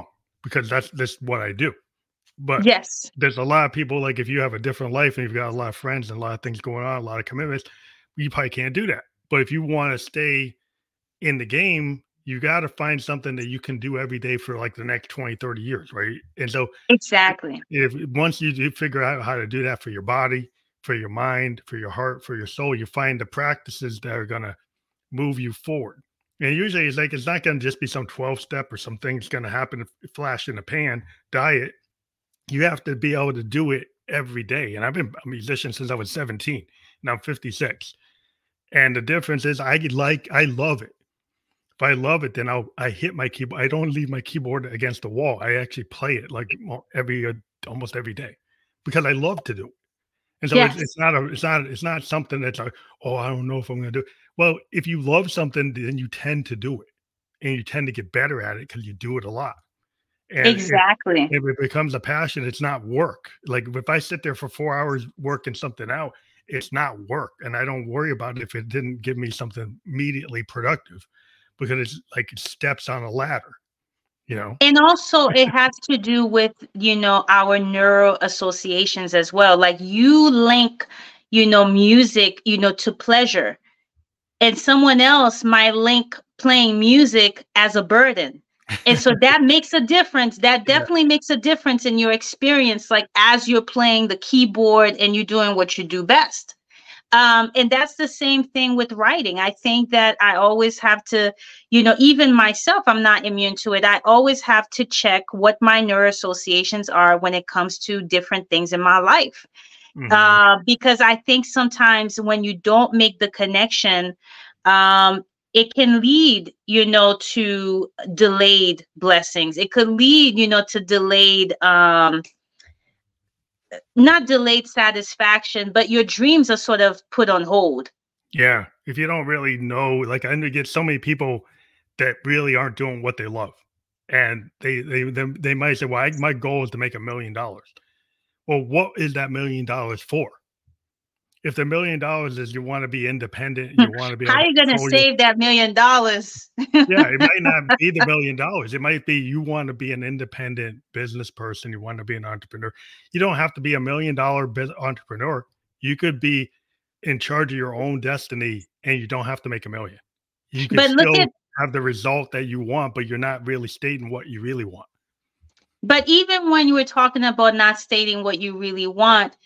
because that's just what I do. But Yes. there's a lot of people, like if you have a different life and you've got a lot of friends and a lot of things going on, a lot of commitments, you probably can't do that. But if you want to stay in the game, you got to find something that you can do every day for like the next twenty, thirty years, right? And so Exactly. if once you do figure out how to do that for your body, for your mind, for your heart, for your soul, you find the practices that are going to move you forward. And usually it's like, it's not going to just be some twelve step or some things going to happen, flash in the pan diet. You have to be able to do it every day. And I've been a musician since I was seventeen, and I'm fifty-six. And the difference is I like, I love it. If I love it, then I'll, I hit my keyboard. I don't leave my keyboard against the wall. I actually play it like every, uh, almost every day because I love to do it. And so yes. it's, it's not a, it's not, it's not something that's like, oh, I don't know if I'm going to do it. Well, if you love something, then you tend to do it and you tend to get better at it because you do it a lot. And exactly. If, if it becomes a passion, it's not work. Like if I sit there for four hours working something out, it's not work. And I don't worry about it if it didn't give me something immediately productive because it's like steps on a ladder, you know? And also it has to do with, you know, our neuro associations as well. Like you link, you know, music, you know, to pleasure, and someone else might link playing music as a burden. And so that makes a difference. That definitely yeah. makes a difference in your experience, like as you're playing the keyboard and you're doing what you do best. Um, and that's the same thing with writing. I think that I always have to, you know, even myself, I'm not immune to it. I always have to check what my neuro associations are when it comes to different things in my life. Mm-hmm. Uh, because I think sometimes when you don't make the connection, um, it can lead, you know, to delayed blessings. It could lead, you know, to delayed, um, not delayed satisfaction, but your dreams are sort of put on hold. Yeah. If you don't really know, like I get so many people that really aren't doing what they love. And they, they, they, they might say, well, I, my goal is to make a million dollars. Well, what is that million dollars for? If the million dollars is you want to be independent, you want to be. How are you going to save your, that million dollars? Yeah, it might not be the million dollars. It might be you want to be an independent business person. You want to be an entrepreneur. You don't have to be a million dollar biz- entrepreneur. You could be in charge of your own destiny, and you don't have to make a million. You can but still look at, have the result that you want, but you're not really stating what you really want. But even when you were talking about not stating what you really want,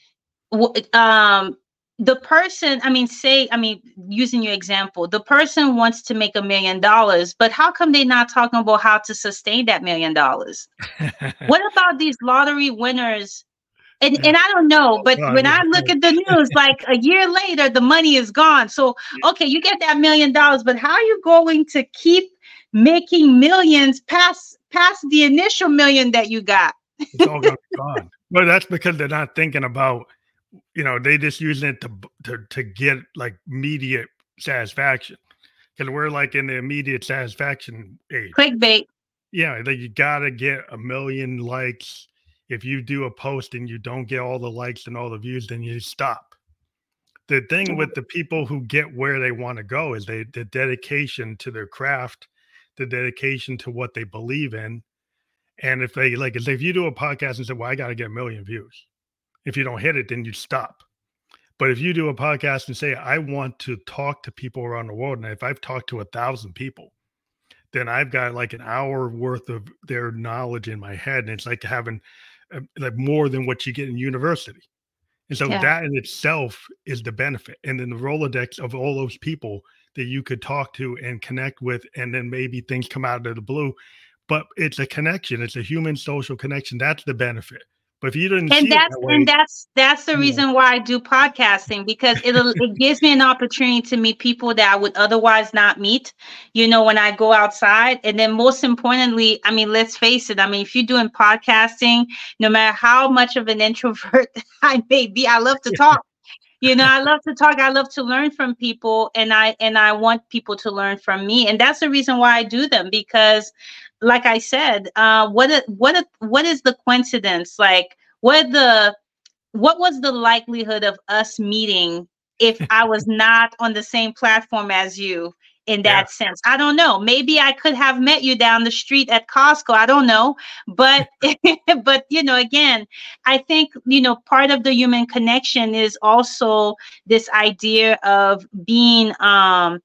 um. The person, I mean, say, I mean, using your example, the person wants to make a million dollars, but how come they're not talking about how to sustain that million dollars? What about these lottery winners? And and I don't know, but when I look at the news, like a year later, the money is gone. So, okay, you get that million dollars, but how are you going to keep making millions past past the initial million that you got? It's all gone. But that's because they're not thinking about, you know, they just using it to to to get like immediate satisfaction because we're like in the immediate satisfaction age. Clickbait. Yeah, like you gotta get a million likes. If you do a post and you don't get all the likes and all the views, then you stop. The thing with the people who get where they want to go is they the dedication to their craft, the dedication to what they believe in, and if they like, if you do a podcast and say, "Well, I got to get a million views." If you don't hit it, then you stop. But if you do a podcast and say, I want to talk to people around the world, and if I've talked to a thousand people, then I've got like an hour worth of their knowledge in my head. And it's like having uh, like more than what you get in university. And so yeah. that in itself is the benefit. And then the Rolodex of all those people that you could talk to and connect with, and then maybe things come out of the blue. But it's a connection. It's a human social connection. That's the benefit. But if you didn't and see that's it that way, and that's that's the reason yeah. why I do podcasting, because it it gives me an opportunity to meet people that I would otherwise not meet, you know, when I go outside. And then most importantly, I mean, let's face it, I mean, if you're doing podcasting, no matter how much of an introvert I may be, I love to talk. You know, I love to talk. I love to learn from people, and I and I want people to learn from me. And that's the reason why I do them, because like I said, uh, what what what is the coincidence? Like, what the what was the likelihood of us meeting if I was not on the same platform as you? in that yeah. sense. I don't know. Maybe I could have met you down the street at Costco. I don't know. But, but, you know, again, I think, you know, part of the human connection is also this idea of being, um,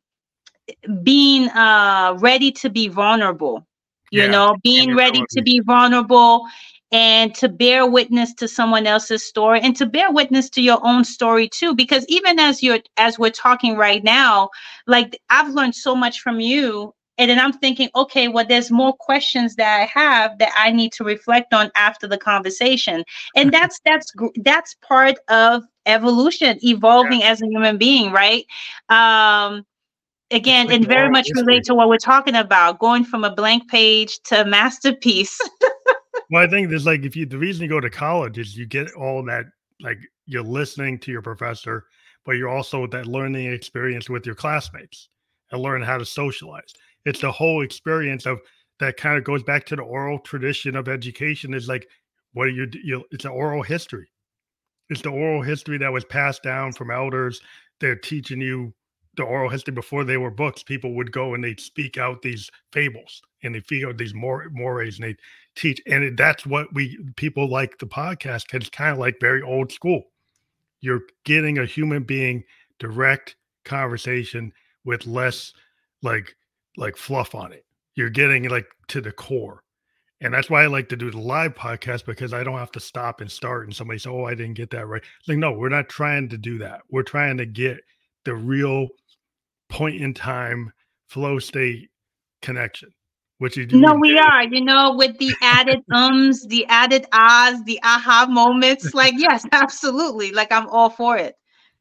being uh, ready to be vulnerable, you yeah. know, being ready to be vulnerable and to bear witness to someone else's story and to bear witness to your own story too. Because even as you're, as we're talking right now, like I've learned so much from you. And then I'm thinking, okay, well, there's more questions that I have that I need to reflect on after the conversation. And that's, that's, that's part of evolution, evolving yeah. as a human being. Right. Um, Again, like and very much history. relate to what we're talking about, going from a blank page to a masterpiece. Well, I think there's like, if you, the reason you go to college is you get all that, like you're listening to your professor, but you're also that learning experience with your classmates and learn how to socialize. It's the whole experience of that kind of goes back to the oral tradition of education is like, what are you, you it's an oral history. It's the oral history that was passed down from elders. They're teaching you the oral history before they were books. People would go and they'd speak out these fables and they figure out these more mores and they teach. And it, that's what we, people like the podcast, it's kind of like very old school. You're getting a human being direct conversation with less like, like fluff on it. You're getting like to the core. And that's why I like to do the live podcast, because I don't have to stop and start and somebody say, oh, I didn't get that right. It's like, no, we're not trying to do that. We're trying to get the real point in time flow state connection, which you do. No, we are, you know, with the added ums, the added ahs, the aha moments. Like, yes, absolutely. Like, I'm all for it.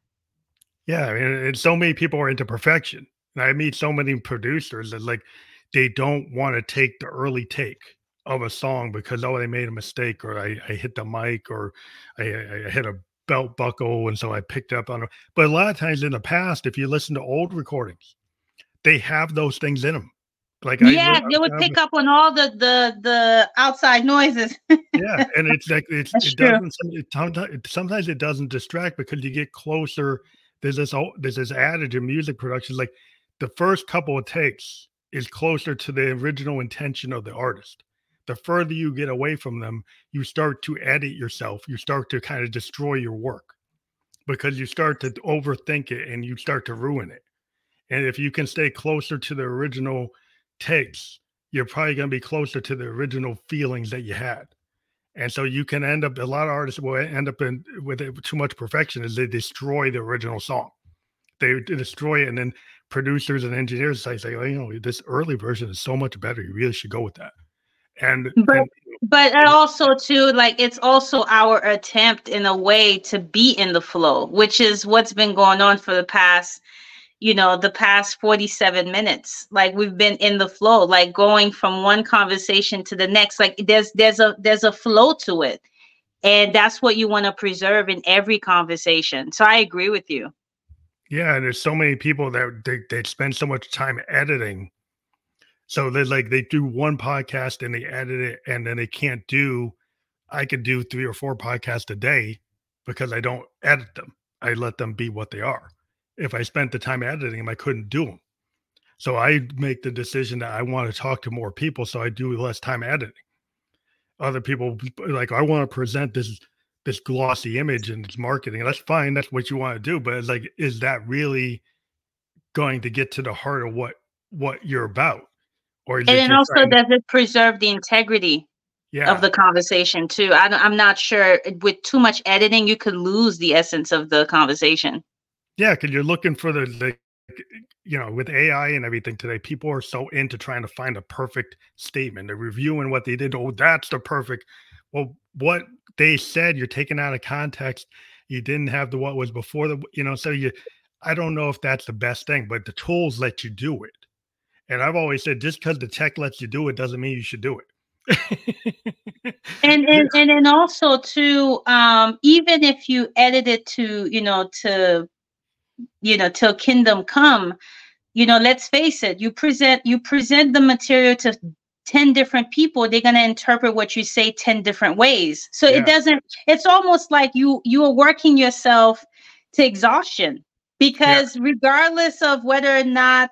Yeah. I mean, and so many people are into perfection. And I meet so many producers that like, they don't want to take the early take of a song because, oh, they made a mistake, or I, I hit the mic, or I, I hit a belt buckle, and so I picked up on it. But a lot of times in the past, if you listen to old recordings, they have those things in them. Like yeah, I, they would pick up on all the the the outside noises. Yeah, and it's like it's That's it true. doesn't it, sometimes sometimes it doesn't distract because you get closer. There's this there's this adage in music production, like the first couple of takes is closer to the original intention of the artist. The further you get away from them, you start to edit yourself. You start to kind of destroy your work because you start to overthink it and you start to ruin it. And if you can stay closer to the original takes, you're probably going to be closer to the original feelings that you had. And so you can end up, a lot of artists will end up in with it, too much perfection is they destroy the original song. They destroy it. And then producers and engineers say, say, oh, you know, this early version is so much better. You really should go with that. And but, and, but also too, like it's also our attempt in a way to be in the flow, which is what's been going on for the past, you know, the past forty-seven minutes. Like we've been in the flow, like going from one conversation to the next. Like there's there's a there's a flow to it. And that's what you want to preserve in every conversation. So I agree with you. Yeah, and there's so many people that they, they spend so much time editing. So they like they do one podcast and they edit it, and then they can't do. I could do three or four podcasts a day because I don't edit them. I let them be what they are. If I spent the time editing them, I couldn't do them. So I make the decision that I want to talk to more people, so I do less time editing. Other people like I want to present this this glossy image and it's marketing. That's fine. That's what you want to do. But it's like, is that really going to get to the heart of what what you're about? Or is and it then also trying- does it preserve the integrity yeah. of the conversation too? I don't, I'm not sure. With too much editing, you could lose the essence of the conversation. Yeah, because you're looking for the, the, you know, with A I and everything today, people are so into trying to find a perfect statement. They're reviewing what they did. Oh, that's the perfect. Well, what they said, you're taking out of context. You didn't have the what was before the, you know, so you, I don't know if that's the best thing, but the tools let you do it. And I've always said, just because the tech lets you do it doesn't mean you should do it. and, and and then also too, um, even if you edit it to, you know, to, you know, till kingdom come, you know, let's face it, you present you present the material to ten different people, they're going to interpret what you say ten different ways. So yeah. it doesn't, it's almost like you you are working yourself to exhaustion, because yeah. regardless of whether or not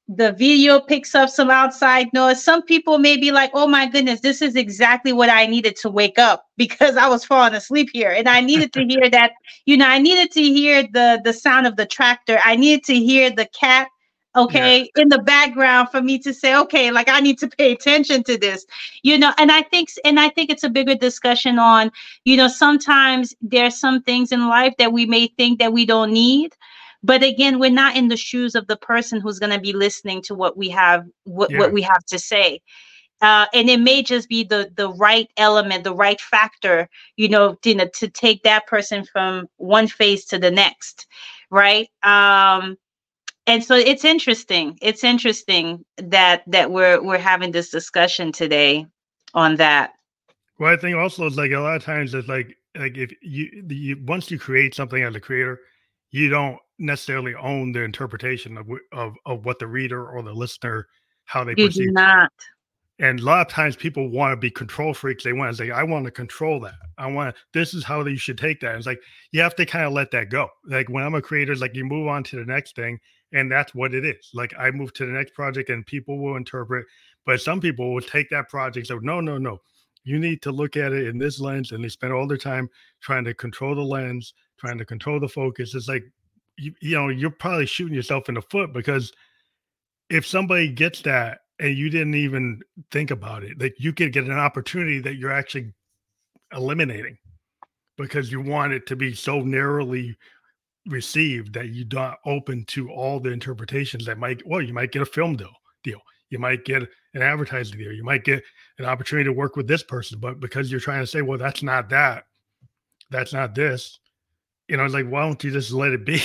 the video picks up some outside noise. Some people may be like, oh my goodness, this is exactly what I needed to wake up because I was falling asleep here. And I needed to hear that, you know, I needed to hear the the sound of the tractor. I needed to hear the cat, okay, yeah, in the background for me to say, okay, like I need to pay attention to this, you know. And I think, and I think it's a bigger discussion on, you know, sometimes there's some things in life that we may think that we don't need. But again, we're not in the shoes of the person who's going to be listening to what we have, what, yeah. what we have to say. Uh, and it may just be the the right element, the right factor, you know, to, to take that person from one phase to the next, right? Um, and so it's interesting. It's interesting that that we're we're having this discussion today on that. Well, I think also it's like a lot of times it's like like if you, you once you create something as a creator, you don't necessarily own the interpretation of of of what the reader or the listener, how they you perceive. Do not. And a lot of times people want to be control freaks. They want to say, I want to control that. I want to, this is how you should take that. And it's like, you have to kind of let that go. Like when I'm a creator, it's like you move on to the next thing. And that's what it is. Like I move to the next project and people will interpret, but some people will take that project. So no, no, no, you need to look at it in this lens. And they spend all their time trying to control the lens, trying to control the focus. It's like, you, you know, you're probably shooting yourself in the foot, because if somebody gets that and you didn't even think about it, like you could get an opportunity that you're actually eliminating because you want it to be so narrowly received that you're not open to all the interpretations that might, well, you might get a film deal, deal. You might get an advertising deal. You might get an opportunity to work with this person, but because you're trying to say, well, that's not that, that's not this, you know, it's like, why don't you just let it be?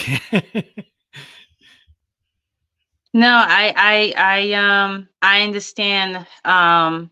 No, I, I, I, um, I understand, um,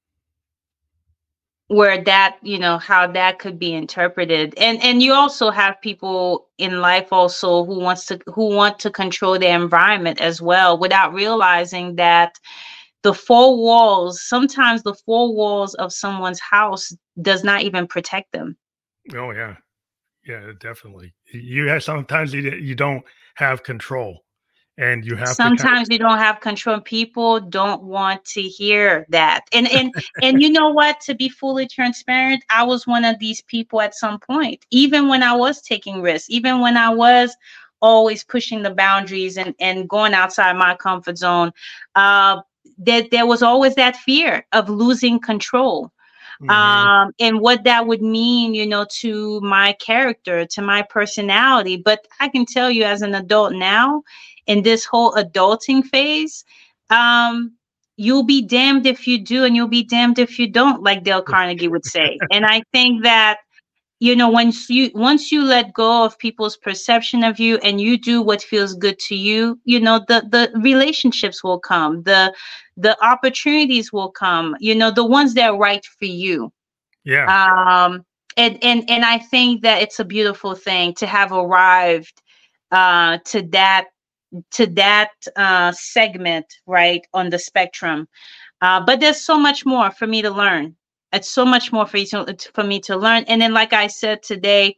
where that, you know, how that could be interpreted. And, and you also have people in life also who wants to, who want to control their environment as well, without realizing that the four walls, sometimes the four walls of someone's house does not even protect them. Oh yeah. Yeah, definitely. You have, sometimes you, you don't have control. And you have sometimes to kind of- you don't have control. People don't want to hear that. And and and you know what? To be fully transparent, I was one of these people at some point. Even when I was taking risks, even when I was always pushing the boundaries and and going outside my comfort zone, uh, that there was always that fear of losing control. Mm-hmm. Um, and what that would mean, you know, to my character, to my personality. But I can tell you, as an adult now, in this whole adulting phase, um, you'll be damned if you do, and you'll be damned if you don't, like Dale Carnegie would say. And I think that, you know, once you once you let go of people's perception of you and you do what feels good to you, you know, the the relationships will come, the the opportunities will come, you know, the ones that are right for you. Yeah. Um, and and and I think that it's a beautiful thing to have arrived uh, to that to that uh, segment, right, on the spectrum. Uh, but there's so much more for me to learn. It's so much more for you to, for me to learn. And then, like I said today,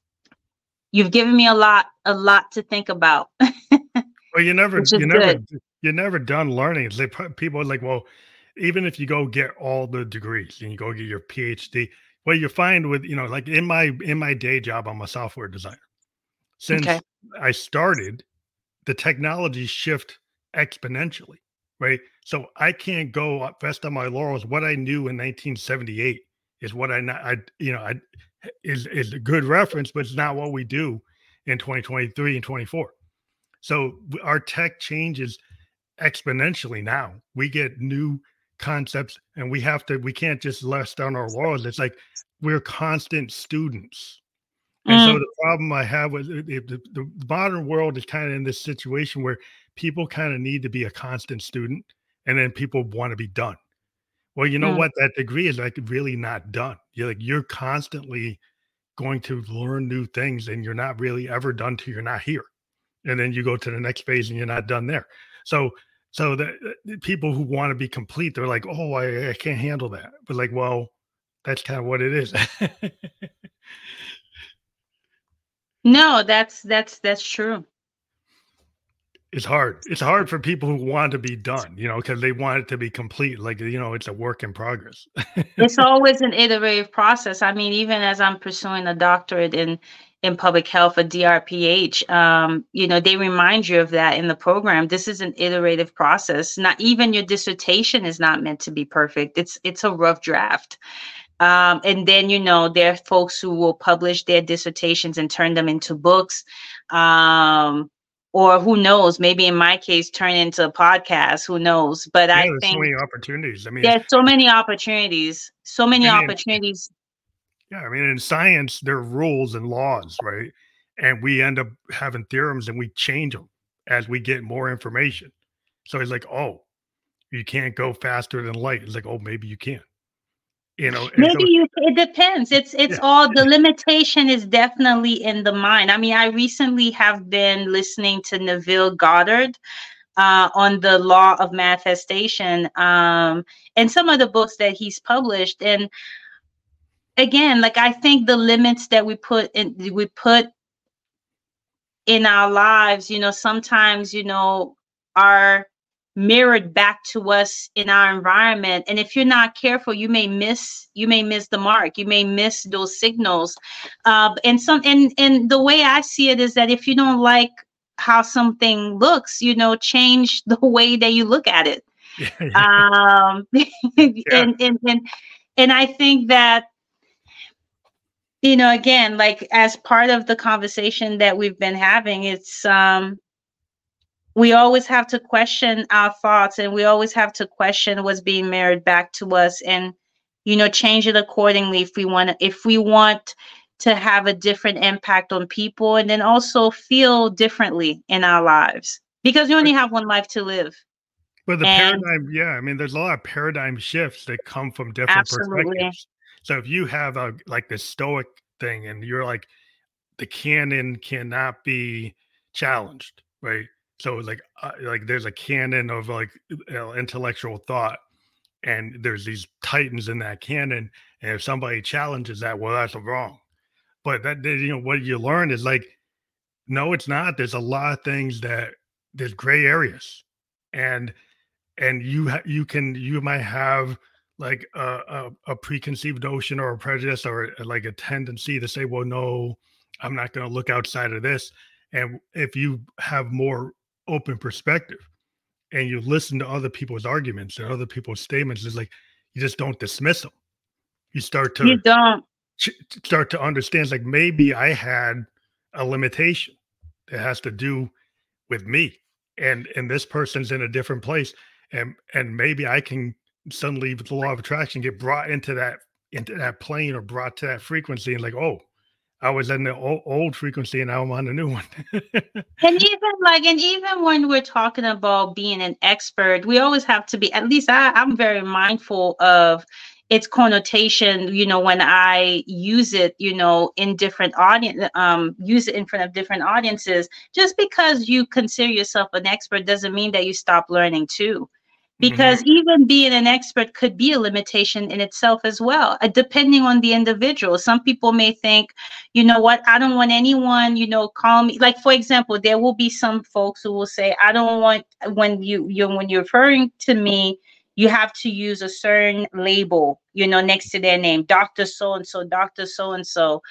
you've given me a lot, a lot to think about. Well, you never, you never, good. You're never done learning. They people are like, well, even if you go get all the degrees and you go get your P H D, what you find with, you know, like in my in my day job, I'm a software designer. Since okay. I started, the technology shift exponentially, right? So I can't go rest on my laurels. What I knew in nineteen seventy-eight is what I, I you know, I is is a good reference, but it's not what we do in twenty twenty-three and twenty-four. So our tech changes exponentially now. We get new concepts, and we have to. We can't just rest on our laurels. It's like we're constant students. And mm. so the problem I have with it, the, the modern world is kind of in this situation where people kind of need to be a constant student, and then people want to be done. Well, you know mm. what? That degree is like really not done. You're like, you're constantly going to learn new things, and you're not really ever done till you're not here. And then you go to the next phase and you're not done there. So, so the, the people who want to be complete, they're like, oh, I, I can't handle that. But like, well, that's kind of what it is. No, that's that's that's true. It's hard. It's hard for people who want to be done, you know, because they want it to be complete. Like, you know, it's a work in progress. It's always an iterative process. I mean, even as I'm pursuing a doctorate in in public health, a D R P H, um, you know, they remind you of that in the program. This is an iterative process. Not even your dissertation is not meant to be perfect. It's it's a rough draft. Um, and then, you know, there are folks who will publish their dissertations and turn them into books. Um, or who knows, maybe in my case, turn into a podcast, who knows? But Yeah, I there's so think many opportunities. I mean, there's so many opportunities, so many I mean, opportunities. yeah, I mean, in science, there are rules and laws, right? And we end up having theorems and we change them as we get more information. So it's like, oh, you can't go faster than light. It's like, oh, maybe you can. You know, and Maybe so you, it depends. It's it's yeah, all, the limitation is definitely in the mind. I mean, I recently have been listening to Neville Goddard uh, on the law of manifestation, um, and some of the books that he's published. And again, like, I think the limits that we put in, we put in our lives, you know, sometimes, you know, are mirrored back to us in our environment. And if you're not careful, you may miss, you may miss the mark. You may miss those signals. Uh, and some, and, and the way I see it is that if you don't like how something looks, you know, change the way that you look at it. yeah, yeah, Um, yeah. and, and, and, and I think that, you know, again, like, as part of the conversation that we've been having, it's, um, we always have to question our thoughts, and we always have to question what's being mirrored back to us, and, you know, change it accordingly if we want to, if we want to have a different impact on people, and then also feel differently in our lives, because we only But, have one life to live. but the And paradigm, yeah, I mean, there's a lot of paradigm shifts that come from different absolutely. perspectives. So if you have a like the stoic thing and you're like, the canon cannot be challenged, right? So like, uh, like there's a canon of like you know, intellectual thought, and there's these titans in that canon, and if somebody challenges that, well, that's wrong. But that you know what you learn is like, no, it's not. There's a lot of things that there's gray areas, and and you ha- you can you might have like a, a, a preconceived notion or a prejudice or a- like a tendency to say, well, no, I'm not going to look outside of this. And if you have more open perspective and you listen to other people's arguments and other people's statements, it's like you just don't dismiss them. You start You to don't. ch- start to understand, like, maybe I had a limitation that has to do with me, and and this person's in a different place, and and maybe I can suddenly, with the law of attraction, get brought into that into that plane or brought to that frequency, and like, oh, I was in the old, old frequency and now I'm on a new one. And even like, and even when we're talking about being an expert, we always have to be, at least I, I'm very mindful of its connotation, you know, when I use it, you know, in different audience, um, use it in front of different audiences. Just because you consider yourself an expert doesn't mean that you stop learning too. Hmm. Because even being an expert could be a limitation in itself as well, uh, depending on the individual. Some people may think, you know what, I don't want anyone, you know, call me. Like, for example, there will be some folks who will say, I don't want, when you, you when you're referring to me, you have to use a certain label, you know, next to their name, Doctor So-and-so, Doctor So-and-so.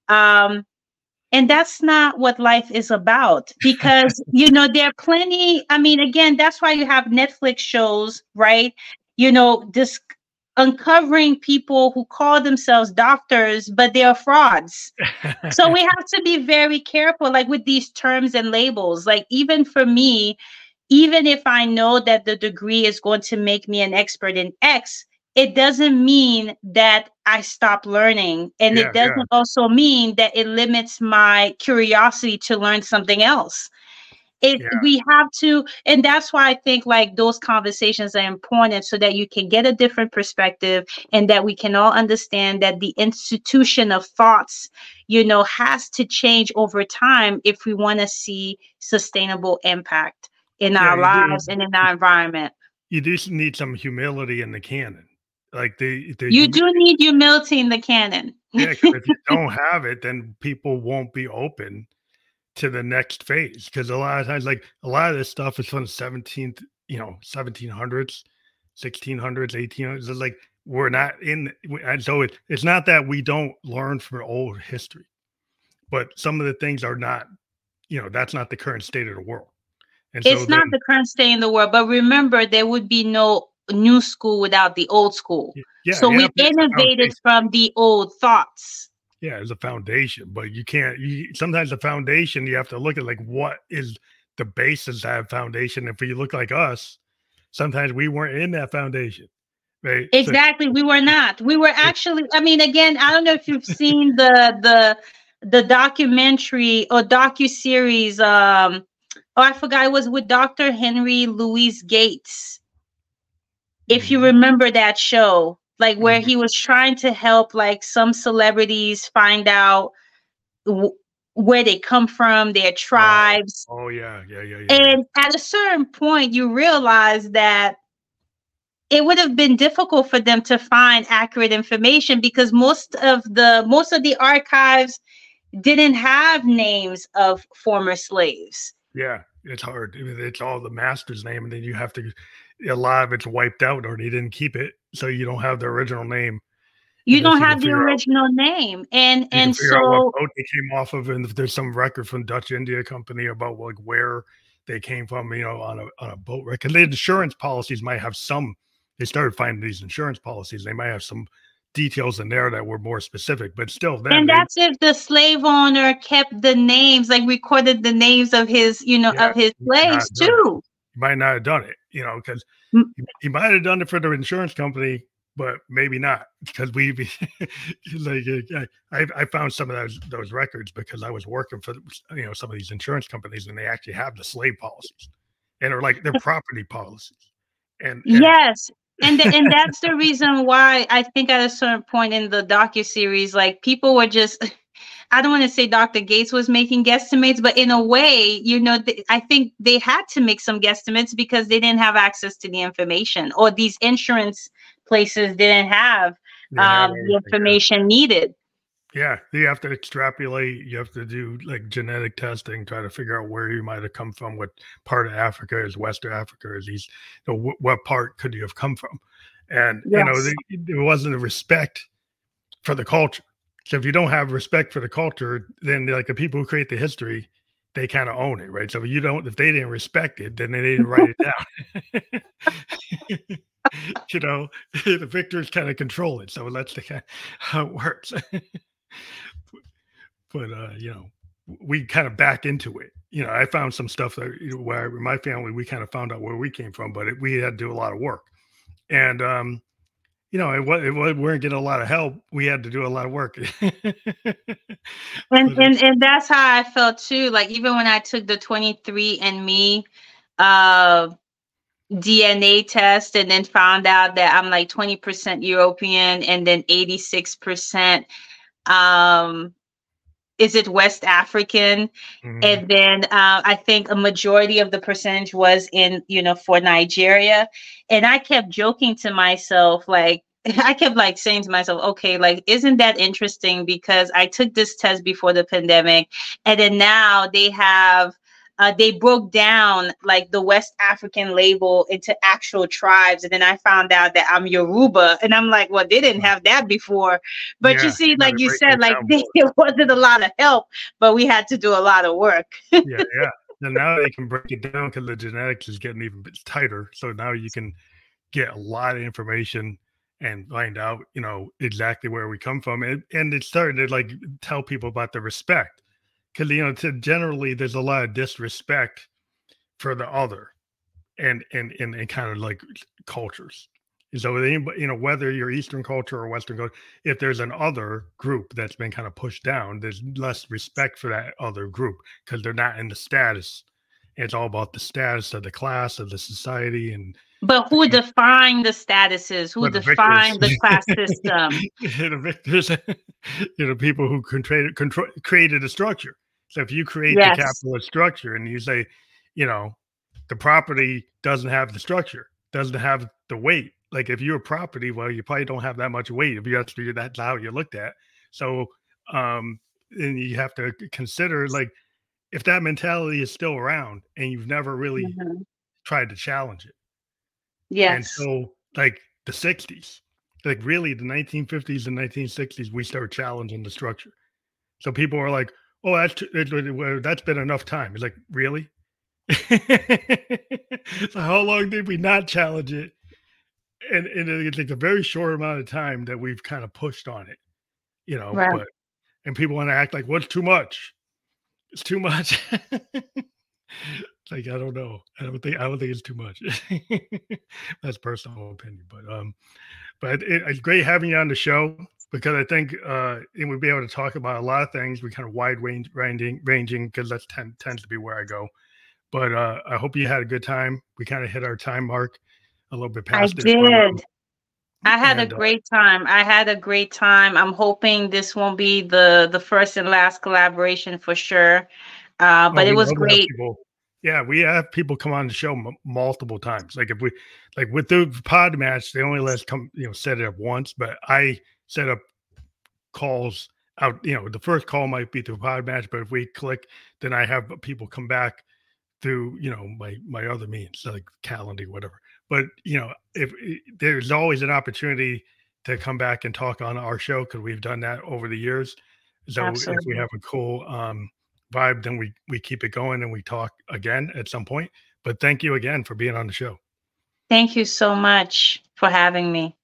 Um, and that's not what life is about, because, you know, there are plenty. I mean, again, that's why you have Netflix shows, right? You know, this uncovering people who call themselves doctors, but they are frauds. So we have to be very careful, like, with these terms and labels. Like, even for me, even if I know that the degree is going to make me an expert in X, it doesn't mean that I stop learning. And Yeah, it yeah, doesn't also mean that it limits my curiosity to learn something else. It, yeah, we have to, and that's why I think, like, those conversations are important, so that you can get a different perspective, and that we can all understand that the institution of thoughts, you know, has to change over time if we want to see sustainable impact in yeah. our You do, lives and in our environment. you do need some humility in the canon, like the the You humi- do need humility in the canon. yeah, because if you don't have it, then people won't be open to the next phase. Because a lot of times, like a lot of this stuff is from the seventeenth, you know, seventeen hundreds, sixteen hundreds, eighteen hundreds. It's like we're not in, and so it, it's not that we don't learn from old history, but some of the things are not, you know, that's not the current state of the world. And It's so not then, the current state in the world, but remember, there would be no new school without the old school. yeah, So yeah, we've it's a innovated foundation. from the old thoughts. Yeah, it's a foundation, but you can't. You sometimes the foundation you have to look at like what is the basis of that foundation. If you look like us, sometimes we weren't in that foundation, right? So Exactly. We were not. We were it, actually, I mean, again, I don't know if you've seen the the the documentary or docu-series. Um, oh, I forgot, it was with Doctor Henry Louis Gates. If you mhm, remember that show, like where mhm. he was trying to help like some celebrities find out w- where they come from, their Oh, tribes. oh yeah, yeah, yeah, yeah, yeah, And at a certain point, you realize that it would have been difficult for them to find accurate information because most of the most of the archives didn't have names of former slaves. yeah. It's hard. I mean, it's all the master's name, and then you have to. A lot of it's wiped out, or they didn't keep it, so you don't have the original name, You and then don't so you can have the figure out. original name. And You can and figure out what so boat they came off of, and if there's some record from Dutch India Company about like where they came from, you know, on a on a boat wreck. And the insurance policies might have some. They started finding these insurance policies. They might have some details in there that were more specific, but still, then and they, that's if the slave owner kept the names, like recorded the names of his, you know, yeah, of his he might not slaves have done it. too. He might not have done it, you know, because M- he, he might have done it for the insurance company, but maybe not because we like uh, I, I found some of those those records because I was working for you know some of these insurance companies and they actually have the slave policies and they're like they're property policies and and Yes. And th- and that's the reason why I think at a certain point in the docu-series, like people were just I don't want to say Doctor Gates was making guesstimates, but in a way, you know, th- I think they had to make some guesstimates because they didn't have access to the information, or these insurance places didn't have they didn't have um, the everything. information needed. Yeah, you have to extrapolate. You have to do like genetic testing, try to figure out where you might have come from. What part of Africa is West Africa? Is these? You know, wh- what part could you have come from? And you know, Yes. the, there wasn't a respect for the culture. So if you don't have respect for the culture, then like the people who create the history, they kind of own it, right? So if you don't, if they didn't respect it, then they didn't write it down. You know, the victors kind of control it. So that's the kind how it works. But uh, you know, we kind of back into it. You know, I found some stuff that you know, where my family we kind of found out where we came from, but it, we had to do a lot of work, and um, you know, it was, it was we weren't getting a lot of help. We had to do a lot of work. And But and it's and that's how I felt too. Like even when I took the twenty-three and me uh D N A test and then found out that I'm like twenty percent European and then eighty-six percent um is it West African? mhm, And then uh, I think a majority of the percentage was in, you know, for Nigeria. And I kept joking to myself, like, I kept like saying to myself, okay, like, isn't that interesting? Because I took this test before the pandemic, and then now they have uh, they broke down like the West African label into actual tribes. And then I found out that I'm Yoruba. And I'm like, well, they didn't right. have that before. But you Yeah, see, you got like to you break said, that like down more. there wasn't a lot of help, but we had to do a lot of work. Yeah, yeah. And now they can break it down because the genetics is getting even bit tighter. So now you can get a lot of information and find out, you know, exactly where we come from. And and it started to like tell people about the respect. Because you know, to generally there's a lot of disrespect for the other and and and, and kind of like cultures. And so anybody, you know, whether you're Eastern culture or Western culture, if there's an other group that's been kind of pushed down, there's less respect for that other group because they're not in the status. It's all about the status of the class of the society and But who defined the statuses? Who but the victors, defined the class system? the victors, you know, people who created control created a structure. So if you create the Yes. capitalist structure and you say, you know, the property doesn't have the structure, doesn't have the weight. Like if you're a property, well, you probably don't have that much weight if you have to that's how you're looked at. So um and you have to consider like if that mentality is still around and you've never really Mhm. tried to challenge it Yes. until like the sixties, like really the nineteen fifties and nineteen sixties, we started challenging the structure. So people are like, "Oh, that's t- it, it- well, that's been enough time." It's like, really? So how long did we not challenge it? And, and it's like a very short amount of time that we've kind of pushed on it, you know. Right. But and people want to act like, "What's too much? It's too much." Like, I don't know. I don't think I don't think it's too much. That's personal opinion, but um, but it, it's great having you on the show because I think uh, and we'll be able to talk about a lot of things. We kind of wide range ranging ranging because that's ten, tends to be where I go. But uh, I hope you had a good time. We kind of hit our time mark a little bit I past it, but um, did. I had a and uh, great time. I had a great time. I'm hoping this won't be the the first and last collaboration for sure. Uh, oh, but it we was love to have great. people. Yeah, we have people come on the show m- multiple times. Like if we, like with the pod match, they only let us come, you know, set it up once. But I set up calls out. You know, the first call might be through pod match, but if we click, then I have people come back through, you know, my my other means like Calendly, whatever. But you know, if I there's always an opportunity to come back and talk on our show because we've done that over the years. So if we Absolutely. have a cool um, vibe, then we we keep it going and we talk again at some point. But thank you again for being on the show. Thank you so much for having me.